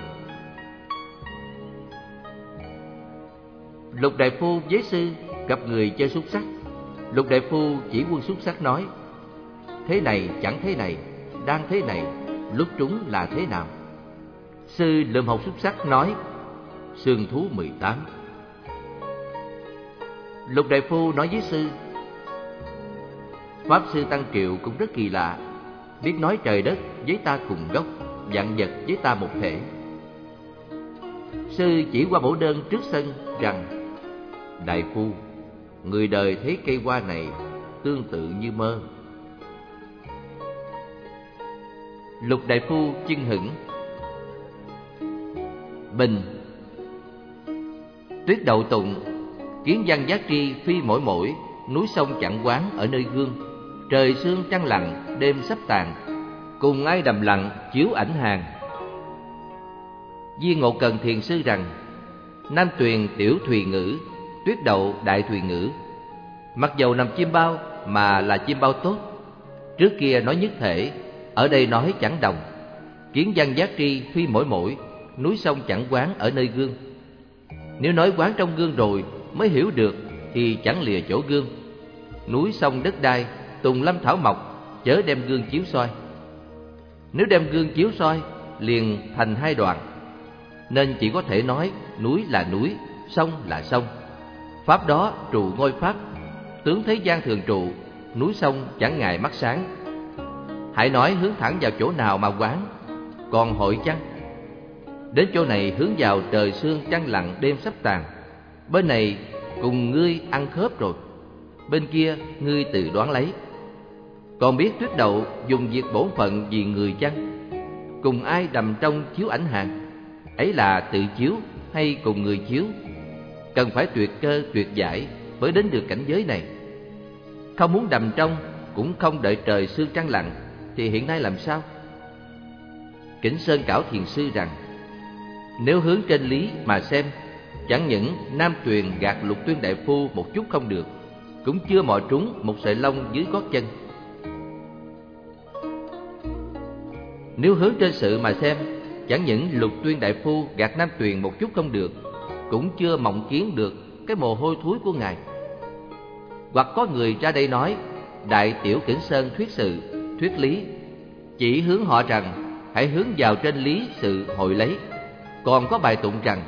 Lục đại phu với sư gặp người chơi xúc xắc. Lục đại phu chỉ quân xúc xắc nói: thế này chẳng thế này, đang thế này, lúc trúng là thế nào? Sư lượm hột xúc xắc nói: xương thú mười tám. Lục đại phu nói với sư: Pháp sư Tăng Triệu cũng rất kỳ lạ, biết nói trời đất với ta cùng gốc, vạn vật với ta một thể. Sư chỉ qua mẫu đơn trước sân rằng: đại phu, người đời thấy cây hoa này tương tự như mơ. Lục đại phu chưng hửng. Bình: tuyết đậu tụng, kiến văn giác tri phi mỗi mỗi, núi sông chẳng quán ở nơi gương. Trời sương trăng lặng, đêm sắp tàn, cùng ai đầm lặng chiếu ảnh hàng. Di Ngộ Cần thiền sư rằng: Nam Tuyền tiểu thùy ngữ, tuyết đậu đại thùy ngữ. Mặc dầu nằm chim bao mà là chim bao tốt. Trước kia nói nhất thể, ở đây nói chẳng đồng. Kiến văn giác tri phi mỗi mỗi, núi sông chẳng quán ở nơi gương. Nếu nói quán trong gương rồi mới hiểu được thì chẳng lìa chỗ gương. Núi sông đất đai, tùng lâm thảo mộc, chớ đem gương chiếu soi. Nếu đem gương chiếu soi liền thành hai đoạn, nên chỉ có thể nói núi là núi, sông là sông. Pháp đó trụ ngôi pháp, tướng thế gian thường trụ, núi sông chẳng ngại mắt sáng. Hãy nói hướng thẳng vào chỗ nào mà quán, còn hội chăng? Đến chỗ này hướng vào trời sương trăng lặng đêm sắp tàn. Bên này cùng ngươi ăn khớp rồi, bên kia ngươi tự đoán lấy. Còn biết tuyết đậu dùng việc bổn phận vì người chăng? Cùng ai đầm trong chiếu ảnh hàng? Ấy là tự chiếu hay cùng người chiếu? Cần phải tuyệt cơ tuyệt giải mới đến được cảnh giới này. Không muốn đầm trong, cũng không đợi trời sương trăng lặng, thì hiện nay làm sao? Kỉnh Sơn Cảo thiền sư rằng: nếu hướng trên lý mà xem, chẳng những Nam Tuyền gạt Lục Tuyên đại phu một chút không được, cũng chưa mò trúng một sợi lông dưới gót chân. Nếu hướng trên sự mà xem, chẳng những Lục Tuyên đại phu gạt Nam Tuyền một chút không được, cũng chưa mộng kiến được cái mồ hôi thối của ngài. Hoặc có người ra đây nói Đại Tiểu Kỉnh Sơn thuyết sự, thuyết lý, chỉ hướng họ rằng hãy hướng vào trên lý sự hội lấy. Còn có bài tụng rằng: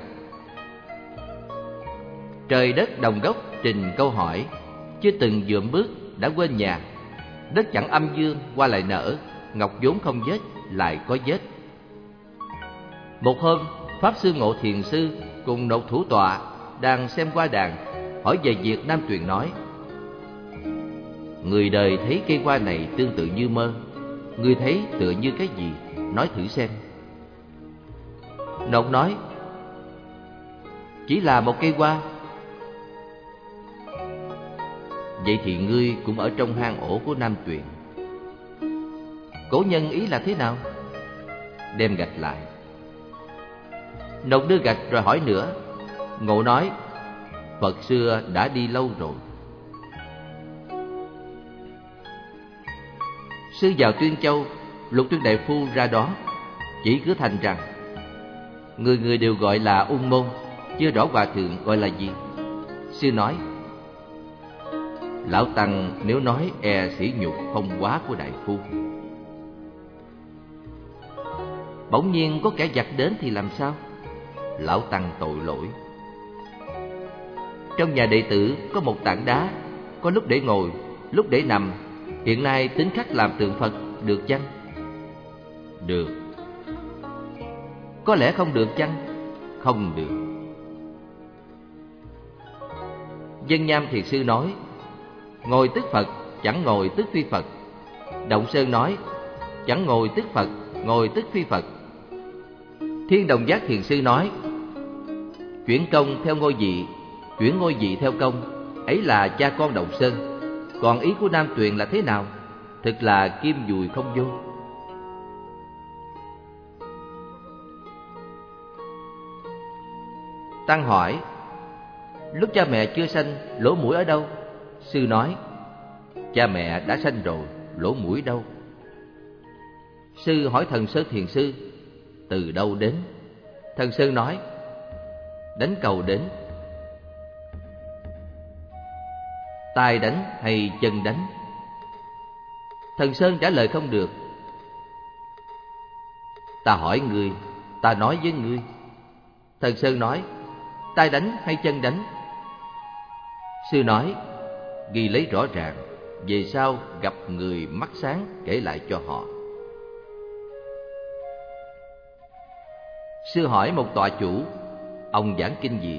trời đất đồng gốc trình câu hỏi, chưa từng dượm bước đã quên nhà. Đất chẳng âm dương qua lại nở, ngọc vốn không vết lại có vết. Một hôm, Pháp Sư Ngộ thiền sư cùng nộp thủ tọa đang xem qua đàn, hỏi về việc Nam Tuyền nói: người đời thấy cây hoa này tương tự như mơ, người thấy tựa như cái gì? Nói thử xem. Nộp nói: chỉ là một cây hoa. Vậy thì ngươi cũng ở trong hang ổ của Nam Tuyền. Cổ nhân ý là thế nào? Đem gạch lại. Nộp đưa gạch rồi hỏi nữa. Ngộ nói: Phật xưa đã đi lâu rồi. Sư vào Tuyên Châu, Lục Tuyên đại phu ra đó, chỉ cứ thành rằng người người đều gọi là ung môn, chưa rõ hòa thượng gọi là gì. Sư nói: lão tăng nếu nói e sỉ nhục phong hóa của đại phu. Bỗng nhiên có kẻ giặc đến thì làm sao? Lão tăng tội lỗi. Trong nhà đệ tử có một tảng đá, có lúc để ngồi, lúc để nằm. Hiện nay tính khắc làm tượng Phật được chăng? Được. Có lẽ không được chăng? Không được. Dân Nham Thiền Sư nói, ngồi tức Phật, chẳng ngồi tức phi Phật. Động Sơn nói, chẳng ngồi tức Phật, ngồi tức phi Phật. Thiên Đồng Giác Thiền Sư nói, chuyển công theo ngôi vị, chuyển ngôi vị theo công, ấy là cha con Động Sơn. Còn ý của Nam Tuyền là thế nào? Thực là kim dùi không vô. Tăng hỏi, lúc cha mẹ chưa sanh, lỗ mũi ở đâu? Sư nói, cha mẹ đã sanh rồi, lỗ mũi đâu? Sư hỏi Thần Sơn Thiền Sư, từ đâu đến? Thần Sơn nói, đánh cầu đến. Tai đánh hay chân đánh? Thần Sơn trả lời không được. Ta hỏi ngươi, ta nói với ngươi. Thần Sơn nói, tai đánh hay chân đánh? Sư nói, ghi lấy rõ ràng, về sau gặp người mắt sáng kể lại cho họ. Sư hỏi một tọa chủ, ông giảng kinh gì?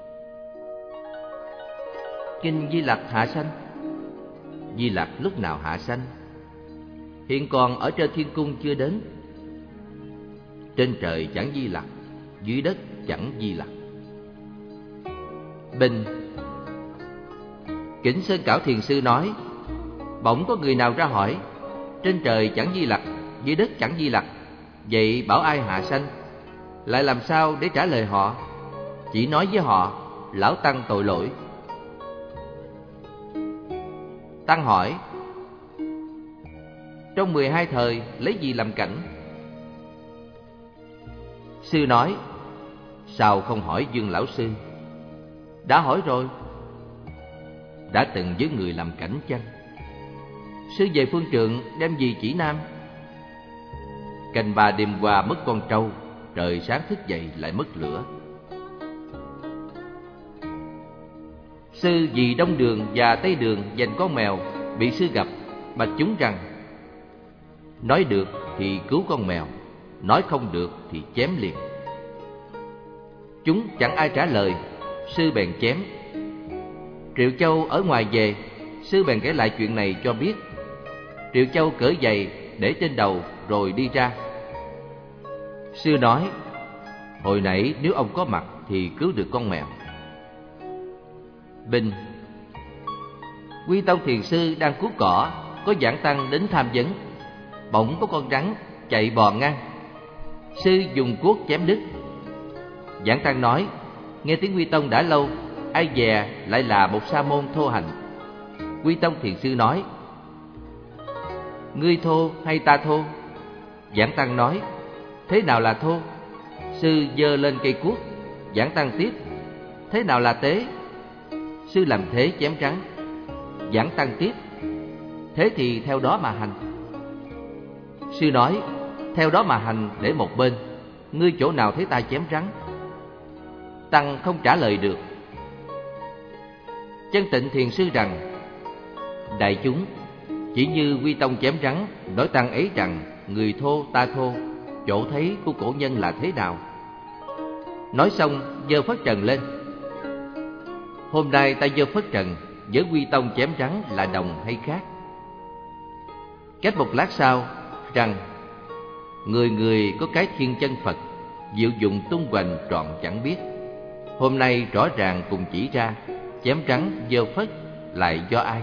Kinh Di Lặc hạ sanh. Di Lặc lúc nào hạ sanh? Hiện còn ở trên thiên cung chưa đến. Trên trời chẳng Di Lặc, dưới đất chẳng Di Lặc. Bình. Kính Sơn Cảo Thiền Sư nói, bỗng có người nào ra hỏi, trên trời chẳng Di Lặc, dưới đất chẳng Di Lặc, vậy bảo ai hạ sanh? Lại làm sao để trả lời họ? Chỉ nói với họ, lão tăng tội lỗi. Tăng hỏi, trong mười hai thời lấy gì làm cảnh? Sư nói, sao không hỏi Dương lão sư? Đã hỏi rồi. Đã từng với người làm cảnh chăng? Sư về phương Trượng đem gì chỉ nam? Canh ba đêm qua mất con trâu, trời sáng thức dậy lại mất lửa. Sư vì Đông Đường và Tây Đường giành con mèo, bị sư gặp, bạch chúng rằng, nói được thì cứu con mèo, nói không được thì chém liền. Chúng chẳng ai trả lời, sư bèn chém. Triệu Châu ở ngoài về, sư bèn kể lại chuyện này cho biết. Triệu Châu cởi giày để trên đầu rồi đi ra. Sư nói, hồi nãy nếu ông có mặt thì cứu được con mèo. Bình. Quy Tông Thiền Sư đang cuốc cỏ, có giảng tăng đến tham vấn. Bỗng có con rắn chạy bò ngang. Sư dùng cuốc chém đứt. Giảng tăng nói, nghe tiếng Quy Tông đã lâu, ai dè lại là một sa môn thô hành. Quy Tông Thiền Sư nói, ngươi thô hay ta thô? Giảng tăng nói, thế nào là thô? Sư giơ lên cây cuốc. Giảng tăng tiếp, thế nào là tế? Sư làm thế chém rắn. Giảng tăng tiếp, thế thì theo đó mà hành. Sư nói, theo đó mà hành để một bên, ngươi chỗ nào thấy ta chém rắn? Tăng không trả lời được. Chân Tịnh Thiền Sư rằng, đại chúng, chỉ như Quy Tông chém rắn, nói tăng ấy rằng người thô ta thô, chỗ thấy của cổ nhân là thế nào? Nói xong giơ phất trần lên. Hôm nay ta giơ phất trần, với Quy Tông chém rắn là đồng hay khác? Cách một lát sau rằng, người người có cái thiên chân Phật, diệu dụng tung hoành trọn chẳng biết. Hôm nay rõ ràng cùng chỉ ra, chém rắn giơ phất lại do ai?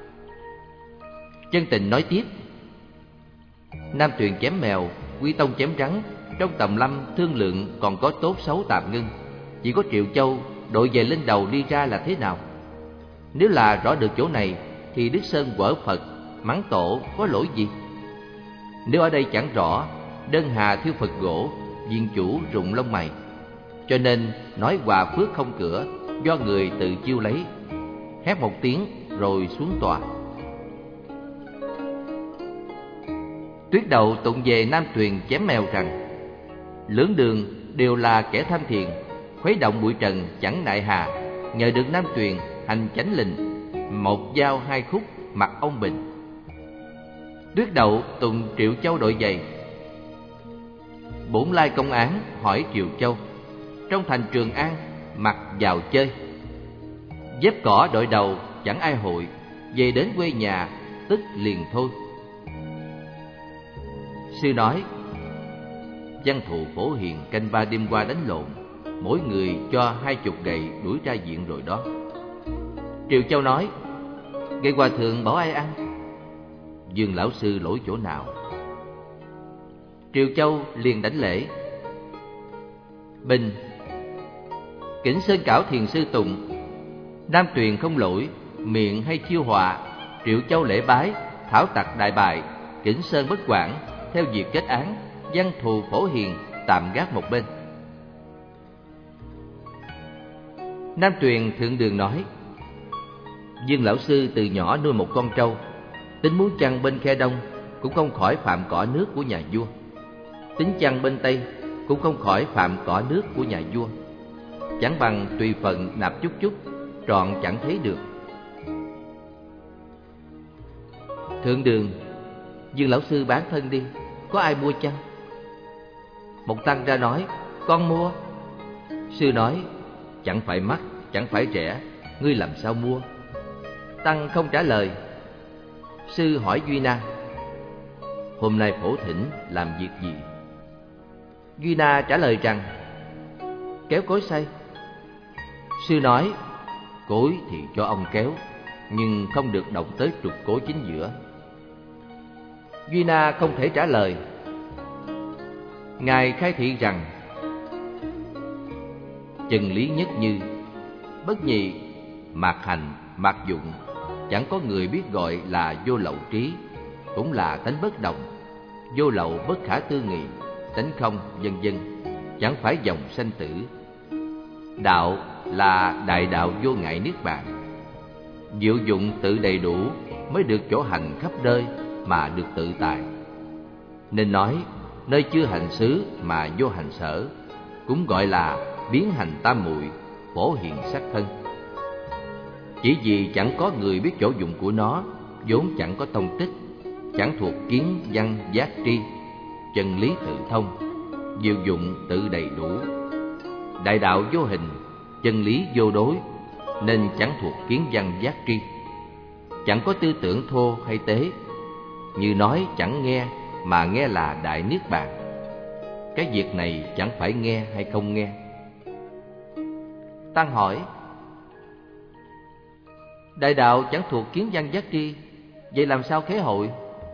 Chân Tịnh nói tiếp, Nam Tuyền chém mèo, Quy Tông chém rắn, trong tầm lâm thương lượng còn có tốt xấu tạm ngưng. Chỉ có Triệu Châu đội về lên đầu đi ra là thế nào? Nếu là rõ được chỗ này thì Đức Sơn quở Phật, mắng tổ có lỗi gì? Nếu ở đây chẳng rõ, đơn hà thiêu Phật gỗ, viên chủ rụng lông mày. Cho nên nói hòa phước không cửa, do người tự chiêu lấy. Hét một tiếng rồi xuống tòa. Tuyết Đầu tụng về Nam Tuyền chém mèo rằng, lưỡng đường đều là kẻ tham thiền, khuấy động bụi trần chẳng nại hà, nhờ được Nam Tuyền hành chánh lình, một dao hai khúc mặt ông Bình. Tuyết Đậu tùng Triệu Châu đội giày. Bổn lai công án hỏi Triệu Châu, trong thành Trường An mặc vào chơi. Dép cỏ đội đầu chẳng ai hội, về đến quê nhà tức liền thôi. Sư nói, văn thù Phổ Hiền canh ba đêm qua đánh lộn, mỗi người cho hai chục gậy đuổi ra diện rồi đó. Triệu Châu nói, gậy hòa thượng bảo ai ăn? Dương lão sư lỗi chỗ nào? Triệu Châu liền đảnh lễ. Bình, Kỉnh Sơn Cảo Thiền Sư Tùng, Nam Tuyền không lỗi, miệng hay chiêu họa. Triệu Châu lễ bái, thảo tặc đại bại, Kỉnh Sơn bất quản, theo việc kết án, văn thù Phổ Hiền tạm gác một bên. Nam Tuyền thượng đường nói, Dương lão sư từ nhỏ nuôi một con trâu, tính muốn chăn bên khe đông cũng không khỏi phạm cỏ nước của nhà vua, tính chăn bên tây cũng không khỏi phạm cỏ nước của nhà vua. Chẳng bằng tùy phận nạp chút chút, trọn chẳng thấy được. Thượng đường, Dương lão sư bán thân đi, có ai mua chăng? Một tăng ra nói, con mua. Sư nói, chẳng phải mắc, chẳng phải rẻ, ngươi làm sao mua? Tăng không trả lời. Sư hỏi Duy Na, hôm nay Phổ thỉnh làm việc gì? Duy Na trả lời rằng, kéo cối xay. Sư nói, cối thì cho ông kéo, nhưng không được động tới trục cối chính giữa. Duy Na không thể trả lời. Ngài khai thị rằng, chân lý nhất như, bất nhị, mạt hành, mạt dụng, chẳng có người biết gọi là vô lậu trí, cũng là tánh bất đồng, vô lậu bất khả tư nghị, tánh không, vân vân, chẳng phải dòng sanh tử. Đạo là đại đạo vô ngại niết bàn, diệu dụng tự đầy đủ mới được chỗ hành khắp nơi mà được tự tại. Nên nói nơi chưa hành xứ mà vô hành sở, cũng gọi là biến hành tam muội, Phổ Hiền sắc thân. Chỉ vì chẳng có người biết chỗ dụng của nó, vốn chẳng có tông tích, chẳng thuộc kiến văn giác tri, chân lý tự thông, diệu dụng tự đầy đủ. Đại đạo vô hình, chân lý vô đối, nên chẳng thuộc kiến văn giác tri. Chẳng có tư tưởng thô hay tế, như nói chẳng nghe mà nghe là đại niết bàn. Cái việc này chẳng phải nghe hay không nghe. Tăng hỏi, đại đạo chẳng thuộc kiến văn giác tri, vậy làm sao khế hội?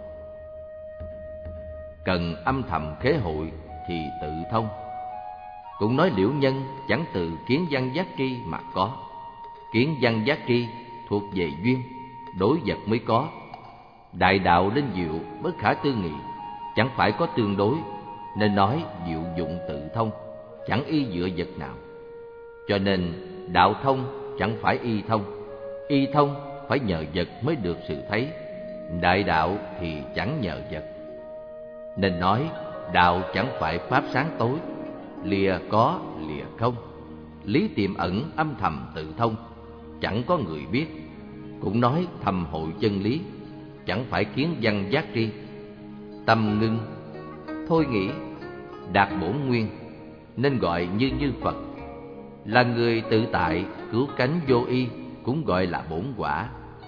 Cần âm thầm khế hội thì tự thông. Cũng nói liễu nhân chẳng từ kiến văn giác tri mà có. Kiến văn giác tri thuộc về duyên, đối vật mới có. Đại đạo linh diệu bất khả tư nghị, chẳng phải có tương đối, nên nói diệu dụng tự thông, chẳng y dựa vật nào. Cho nên đạo thông chẳng phải y thông, y thông phải nhờ vật mới được sự thấy, đại đạo thì chẳng nhờ vật. Nên nói đạo chẳng phải pháp sáng tối, lìa có lìa không, lý tiềm ẩn âm thầm tự thông, chẳng có người biết. Cũng nói thầm hội chân lý, chẳng phải kiến văn giác tri. Tâm ngưng, thôi nghĩ, đạt bổn nguyên, nên gọi như như Phật. Là người tự tại, cứu cánh vô y, cũng gọi là bổn quả.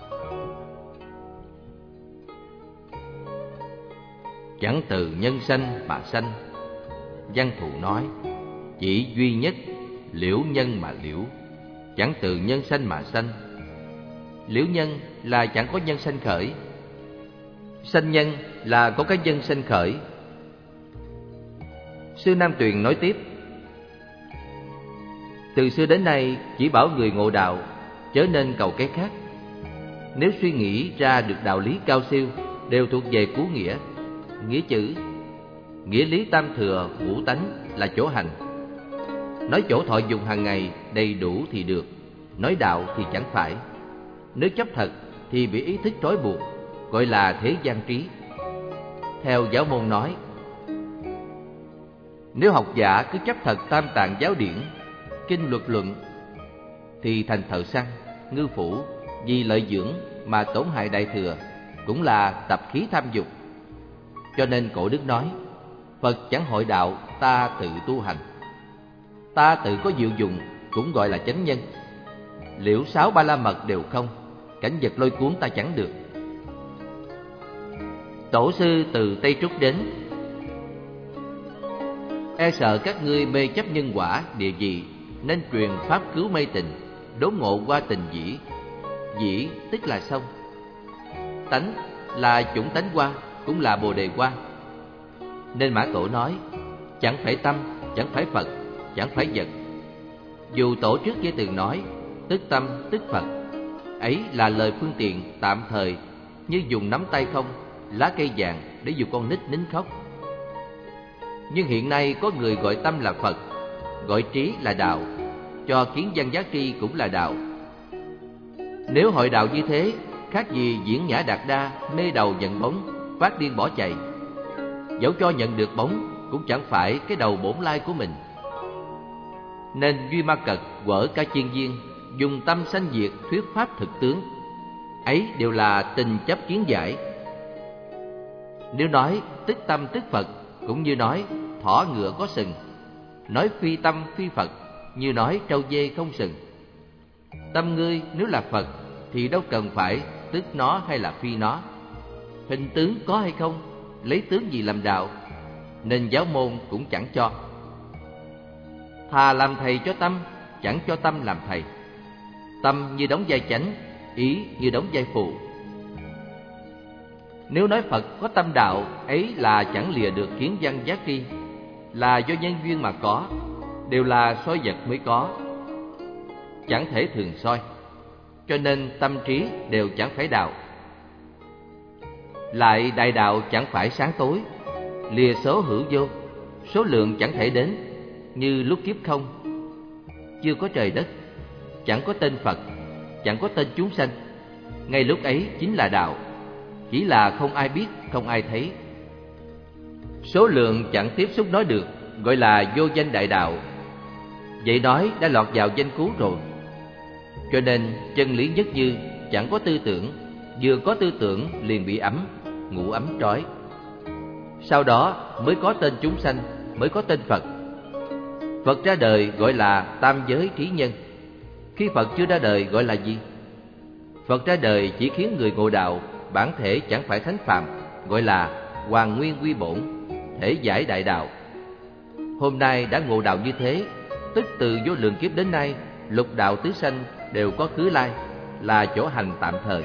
Chẳng từ nhân sanh mà sanh. Văn thù nói, chỉ duy nhất liễu nhân mà liễu, chẳng từ nhân sanh mà sanh. Liễu nhân là chẳng có nhân sanh khởi, sanh nhân là có cái nhân sanh khởi. Sư Nam Tuyền nói tiếp, từ xưa đến nay chỉ bảo người ngộ đạo, chớ nên cầu cái khác. Nếu suy nghĩ ra được đạo lý cao siêu, đều thuộc về cú nghĩa. Nghĩa chữ, nghĩa lý tam thừa ngũ tánh là chỗ hành. Nói chỗ thọ dùng hàng ngày đầy đủ thì được, nói đạo thì chẳng phải. Nếu chấp thật thì bị ý thức trói buộc, gọi là thế gian trí. Theo giáo môn nói, nếu học giả cứ chấp thật tam tạng giáo điển, kinh luật luận, thì thành thợ săn, ngư phủ, vì lợi dưỡng mà tổn hại đại thừa, cũng là tập khí tham dục. Cho nên cổ đức nói, Phật chẳng hội đạo, ta tự tu hành. Ta tự có diệu dụng, cũng gọi là chánh nhân. Liễu sáu ba la mật đều không, cảnh vật lôi cuốn ta chẳng được. Tổ sư từ Tây Trúc đến, e sợ các ngươi mê chấp nhân quả địa vị, nên truyền pháp cứu mê tình, đốn ngộ qua tình dĩ. Dĩ tức là sông, tánh là chủng tánh qua, cũng là bồ đề qua. Nên Mã Tổ nói, chẳng phải tâm, chẳng phải Phật, chẳng phải vật. Dù Tổ trước kia từng nói, tức tâm, tức Phật, ấy là lời phương tiện tạm thời, như dùng nắm tay không, lá cây vàng để dụ con nít nín khóc. Nhưng hiện nay có người gọi tâm là Phật, gọi trí là đạo, cho kiến văn giác tri cũng là đạo. Nếu hội đạo như thế, khác gì diễn nhã đạt đa, mê đầu nhận bóng, phát điên bỏ chạy. Dẫu cho nhận được bóng, cũng chẳng phải cái đầu bổn lai của mình. Nên Duy Ma Cật quở Ca Chiên Viên dùng tâm sanh diệt thuyết pháp thực tướng, ấy đều là tình chấp kiến giải. Nếu nói tức tâm tức Phật, cũng như nói thỏ ngựa có sừng. Nói phi tâm phi Phật, như nói trâu dê không sừng. Tâm ngươi nếu là Phật, thì đâu cần phải tức nó hay là phi nó. Hình tướng có hay không, lấy tướng gì làm đạo, nên giáo môn cũng chẳng cho. Thà làm thầy cho tâm, chẳng cho tâm làm thầy. Tâm như đóng vai chánh, ý như đóng vai phụ. Nếu nói Phật có tâm đạo, ấy là chẳng lìa được kiến văn giác tri, là do nhân duyên mà có, đều là soi vật mới có, chẳng thể thường soi. Cho nên tâm trí đều chẳng phải đạo. Lại đại đạo chẳng phải sáng tối, lìa số hữu vô, số lượng chẳng thể đến, như lúc kiếp không. Chưa có trời đất, chẳng có tên Phật, chẳng có tên chúng sanh. Ngay lúc ấy chính là đạo, chỉ là không ai biết, không ai thấy. Số lượng chẳng tiếp xúc nói được, gọi là vô danh đại đạo. Vậy nói đã lọt vào danh cứu rồi. Cho nên chân lý nhất như chẳng có tư tưởng, vừa có tư tưởng liền bị ấm, ngủ ấm trói. Sau đó mới có tên chúng sanh, mới có tên Phật. Phật ra đời gọi là tam giới trí nhân. Khi Phật chưa ra đời gọi là gì? Phật ra đời chỉ khiến người ngộ đạo, bản thể chẳng phải thánh phàm, gọi là hoàn nguyên quy bổn, thể giải đại đạo. Hôm nay đã ngộ đạo như thế, tức từ vô lượng kiếp đến nay, lục đạo tứ sanh đều có khứ lai, là chỗ hành tạm thời.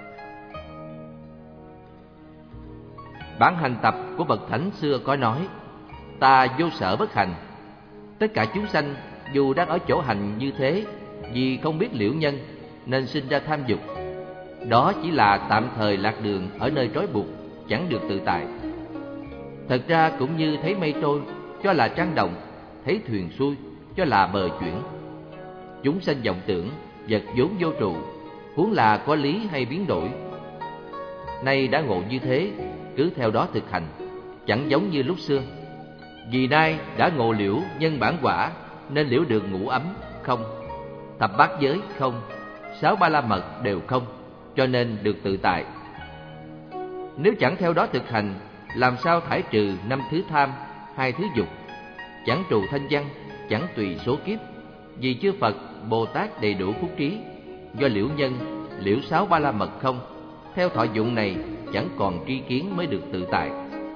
Bản hành tập của bậc thánh xưa có nói, ta vô sở bất hành. Tất cả chúng sanh dù đang ở chỗ hành như thế, vì không biết liễu nhân nên sinh ra tham dục. Đó chỉ là tạm thời lạc đường ở nơi trói buộc, chẳng được tự tại. Thật ra cũng như thấy mây trôi, cho là trăng động, thấy thuyền xuôi, cho là bờ chuyển. Chúng sanh vọng tưởng, vật vốn vô trụ, huống là có lý hay biến đổi. Nay đã ngộ như thế, cứ theo đó thực hành, chẳng giống như lúc xưa. Vì nay đã ngộ liễu nhân bản quả, nên liễu được ngủ ấm, không. Thập bát giới không, sáu ba la mật đều không, cho nên được tự tại. Nếu chẳng theo đó thực hành, làm sao thải trừ năm thứ tham, hai thứ dục, chẳng trù thanh văn, chẳng tùy số kiếp. Vì chư Phật, Bồ Tát đầy đủ phúc trí, do liễu nhân, liễu sáu ba la mật không, theo thọ dụng này chẳng còn tri kiến mới được tự tại.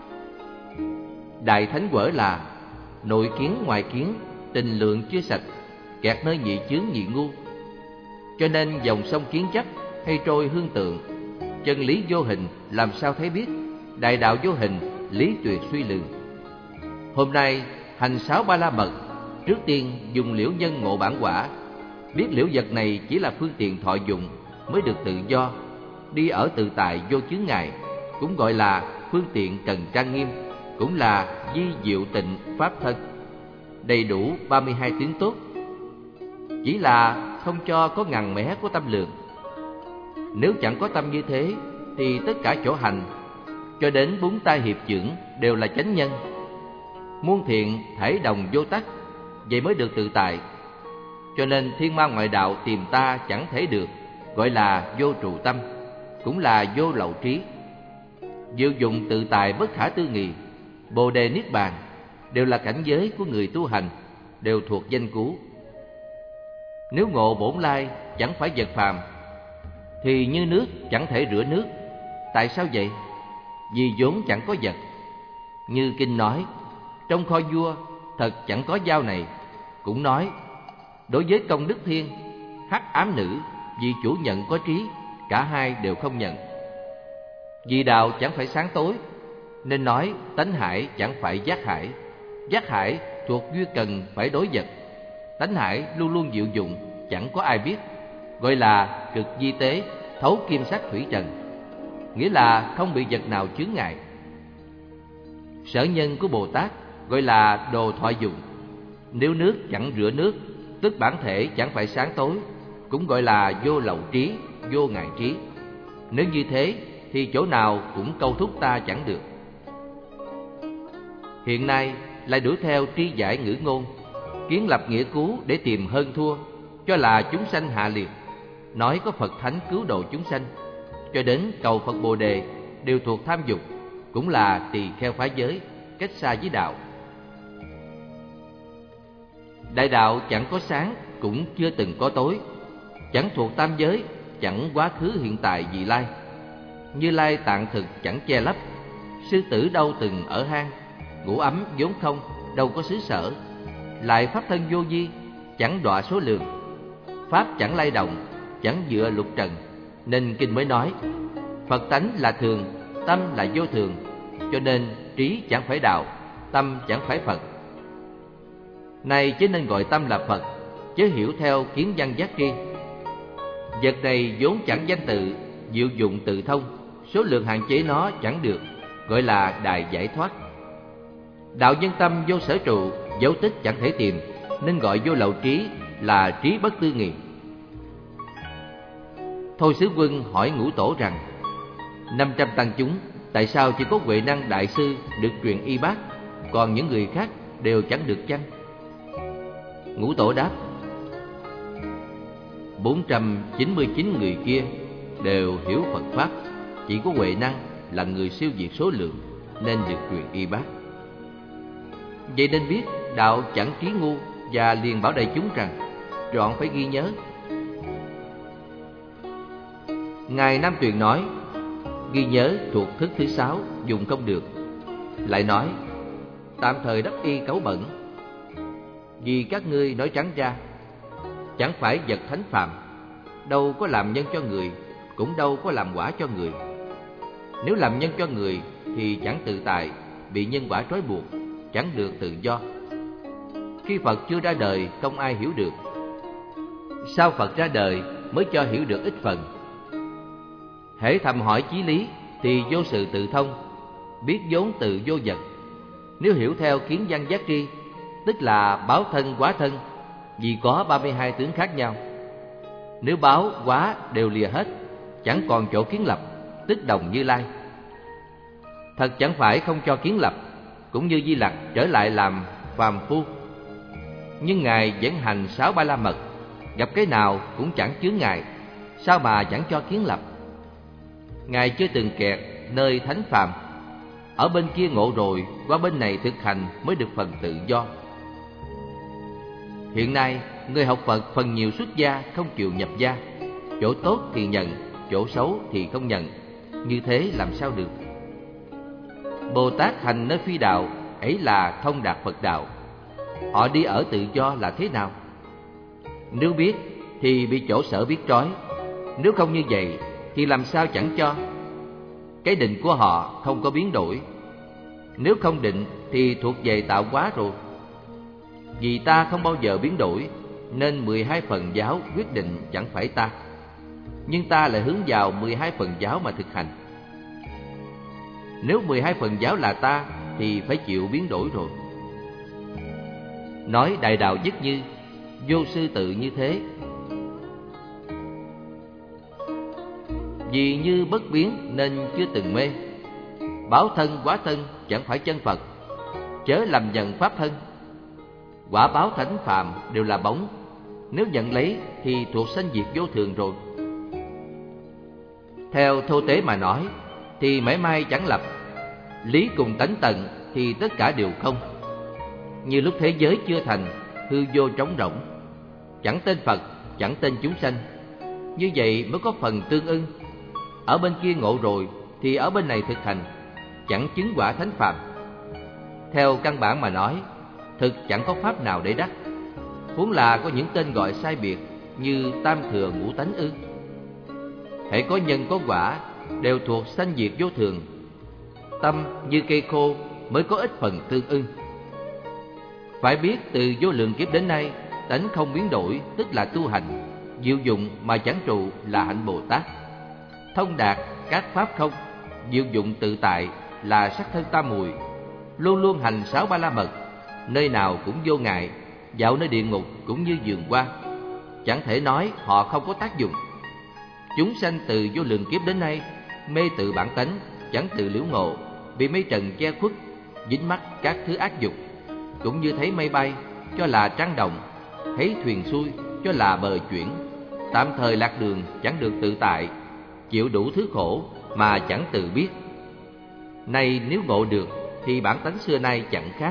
Đại thánh quở là nội kiến ngoại kiến, tình lượng chưa sạch, kẹt nơi nhị chướng nhị ngu. Cho nên dòng sông kiến chấp hay trôi hương tượng, chân lý vô hình làm sao thấy biết, đại đạo vô hình lý tuyệt suy lường. Hôm nay hành sáu ba la mật, trước tiên dùng liễu nhân ngộ bản quả, biết liễu vật này chỉ là phương tiện thọ dụng, mới được tự do, đi ở tự tại vô chướng ngại, cũng gọi là phương tiện cần trang nghiêm, cũng là di diệu tịnh pháp thân, đầy đủ ba mươi hai tướng tốt. Chỉ là không cho có ngằn mé của tâm lượng. Nếu chẳng có tâm như thế, thì tất cả chỗ hành, cho đến bốn tai hiệp chưởng đều là chánh nhân. Muôn thiện thể đồng vô tắc, vậy mới được tự tại. Cho nên thiên ma ngoại đạo tìm ta chẳng thể được, gọi là vô trụ tâm, cũng là vô lậu trí. Diệu dụng tự tại bất khả tư nghị, Bồ đề niết bàn đều là cảnh giới của người tu hành, đều thuộc danh cứu. Nếu ngộ bổn lai chẳng phải vật phàm, thì như nước chẳng thể rửa nước. Tại sao vậy? Vì vốn chẳng có vật. Như kinh nói, trong kho vua thật chẳng có dao này. Cũng nói, đối với công đức thiên, hắc ám nữ, vì chủ nhận có trí, cả hai đều không nhận. Vì đạo chẳng phải sáng tối, nên nói tánh hải chẳng phải giác hải. Giác hải thuộc duy cần phải đối vật. Tánh hải luôn luôn diệu dụng, chẳng có ai biết, gọi là cực di tế, thấu kim sắc thủy trần, nghĩa là không bị vật nào chướng ngại. Sở nhân của Bồ Tát gọi là đồ thọ dụng. Nếu nước chẳng rửa nước, tức bản thể chẳng phải sáng tối, cũng gọi là vô lậu trí, vô ngại trí. Nếu như thế thì chỗ nào cũng câu thúc ta chẳng được. Hiện nay lại đuổi theo tri giải ngữ ngôn, kiến lập nghĩa cứu để tìm hơn thua, cho là chúng sanh hạ liệt, nói có Phật Thánh cứu độ chúng sanh, cho đến cầu Phật Bồ Đề đều thuộc tham dục, cũng là tỳ kheo phá giới, cách xa với đạo. Đại đạo chẳng có sáng, cũng chưa từng có tối, chẳng thuộc tam giới, chẳng quá khứ hiện tại vị lai. Như Lai tạng thực chẳng che lấp, sư tử đâu từng ở hang, ngủ ấm vốn không, đâu có xứ sở. Lại pháp thân vô vi, chẳng đọa số lượng, pháp chẳng lay động, chẳng dựa lục trần. Nên kinh mới nói, Phật tánh là thường, tâm là vô thường, cho nên trí chẳng phải đạo, tâm chẳng phải Phật. Này chứ nên gọi tâm là Phật, chứ hiểu theo kiến văn giác tri. Vật này vốn chẳng danh tự, diệu dụng tự thông, số lượng hạn chế nó chẳng được, gọi là đại giải thoát. Đạo nhân tâm vô sở trụ, dấu tích chẳng thể tìm, nên gọi vô lậu trí là trí bất tư nghị. Thôi Sứ Quân hỏi Ngũ Tổ rằng, năm trăm tăng chúng, tại sao chỉ có Huệ Năng Đại Sư được truyền y bát, còn những người khác đều chẳng được chăng? Ngũ Tổ đáp, bốn trăm chín mươi chín người kia đều hiểu Phật Pháp, chỉ có Huệ Năng là người siêu việt số lượng, nên được truyền y bát. Vậy nên biết đạo chẳng trí ngu, và liền bảo đại chúng rằng, trọn phải ghi nhớ. Ngài Nam Tuyền nói, ghi nhớ thuộc thức thứ sáu, dùng không được. Lại nói, tạm thời đắp y cấu bẩn, vì các ngươi nói trắng ra, chẳng phải vật thánh phàm, đâu có làm nhân cho người, cũng đâu có làm quả cho người. Nếu làm nhân cho người thì chẳng tự tại, bị nhân quả trói buộc, chẳng được tự do. Khi Phật chưa ra đời không ai hiểu được, sau Phật ra đời mới cho hiểu được ít phần. Hễ thầm hỏi chí lý thì vô sự tự thông, biết vốn tự vô vật. Nếu hiểu theo kiến văn giác tri, tức là báo thân hóa thân, vì có ba mươi hai tướng khác nhau. Nếu báo hóa đều lìa hết, chẳng còn chỗ kiến lập, tức đồng Như Lai. Thật chẳng phải không cho kiến lập, cũng như Di Lặc trở lại làm phàm phu. Nhưng Ngài vẫn hành sáu ba la mật, gặp cái nào cũng chẳng chướng ngại, sao mà chẳng cho kiến lập? Ngài chưa từng kẹt nơi thánh phàm, ở bên kia ngộ rồi, qua bên này thực hành mới được phần tự do. Hiện nay, người học Phật phần nhiều xuất gia, không chịu nhập gia. Chỗ tốt thì nhận, chỗ xấu thì không nhận. Như thế làm sao được? Bồ Tát hành nơi phi đạo, ấy là thông đạt Phật đạo. Họ đi ở tự do là thế nào? Nếu biết thì bị chỗ sở biết trói, nếu không như vậy thì làm sao chẳng cho? Cái định của họ không có biến đổi, nếu không định thì thuộc về tạo hóa rồi. Vì ta không bao giờ biến đổi, nên mười hai phần giáo quyết định chẳng phải ta, nhưng ta lại hướng vào mười hai phần giáo mà thực hành. Nếu mười hai phần giáo là ta thì phải chịu biến đổi rồi. Nói đại đạo nhất như, vô sư tự như thế. Vì như bất biến nên chưa từng mê. Báo thân hóa thân chẳng phải chân Phật, chớ lầm nhận pháp thân. Quả báo thánh phàm đều là bóng, nếu nhận lấy thì thuộc sanh diệt vô thường rồi. Theo thô tế mà nói thì mảy may chẳng lập, lý cùng tánh tận thì tất cả đều không. Như lúc thế giới chưa thành, hư vô trống rỗng, chẳng tên Phật, chẳng tên chúng sanh. Như vậy mới có phần tương ưng. Ở bên kia ngộ rồi thì ở bên này thực hành, chẳng chứng quả thánh phàm. Theo căn bản mà nói, thực chẳng có pháp nào để đắc, huống là có những tên gọi sai biệt như tam thừa ngũ tánh ư. Hễ có nhân có quả đều thuộc sanh diệt vô thường. Tâm như cây khô mới có ít phần tương ưng. Phải biết từ vô lượng kiếp đến nay, tánh không biến đổi tức là tu hành, diệu dụng mà chẳng trụ là hạnh Bồ Tát. Thông đạt các pháp không, diệu dụng tự tại là sắc thân tam muội. Luôn luôn hành sáu ba la mật, nơi nào cũng vô ngại, dạo nơi địa ngục cũng như vườn hoa. Chẳng thể nói họ không có tác dụng. Chúng sanh từ vô lượng kiếp đến nay mê tự bản tánh, chẳng tự liễu ngộ, bị mây trần che khuất, dính mắc các thứ ác dục. Cũng như thấy mây bay cho là trăng động, thấy thuyền xuôi cho là bờ chuyển. Tạm thời lạc đường chẳng được tự tại, chịu đủ thứ khổ mà chẳng tự biết. Nay nếu ngộ được thì bản tánh xưa nay chẳng khác.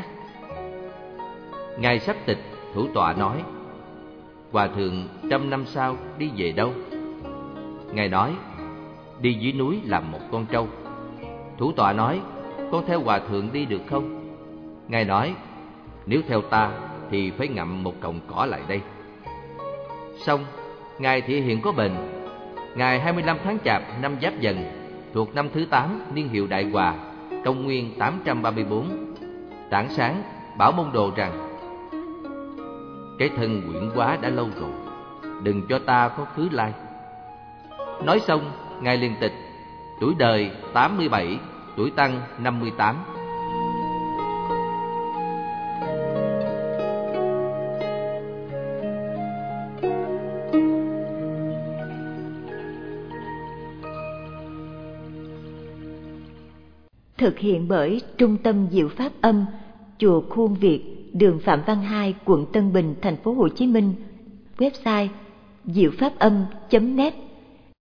Ngài sắp tịch, thủ tọa nói: Hòa thượng trăm năm sau đi về đâu? Ngài nói: Đi dưới núi làm một con trâu. Thủ tọa nói: Con theo hòa thượng đi được không? Ngài nói: Nếu theo ta thì phải ngậm một cọng cỏ lại đây. Xong, Ngài thị hiện có bệnh. Ngày hai mươi lăm tháng Chạp năm Giáp Dần, thuộc năm thứ tám niên hiệu Đại Hòa, công nguyên tám trăm ba mươi bốn, tảng sáng bảo môn đồ rằng: Cái thân quyển quá đã lâu rồi, đừng cho ta có khứ lai. Nói xong, Ngài liền tịch, tuổi đời tám mươi bảy, tuổi tăng năm mươi tám. Thực hiện bởi Trung tâm Diệu Pháp Âm, chùa Khuôn Việt, đường Phạm Văn Hai, quận Tân Bình, thành phố Hồ Chí Minh. Website diệu pháp âm chấm net.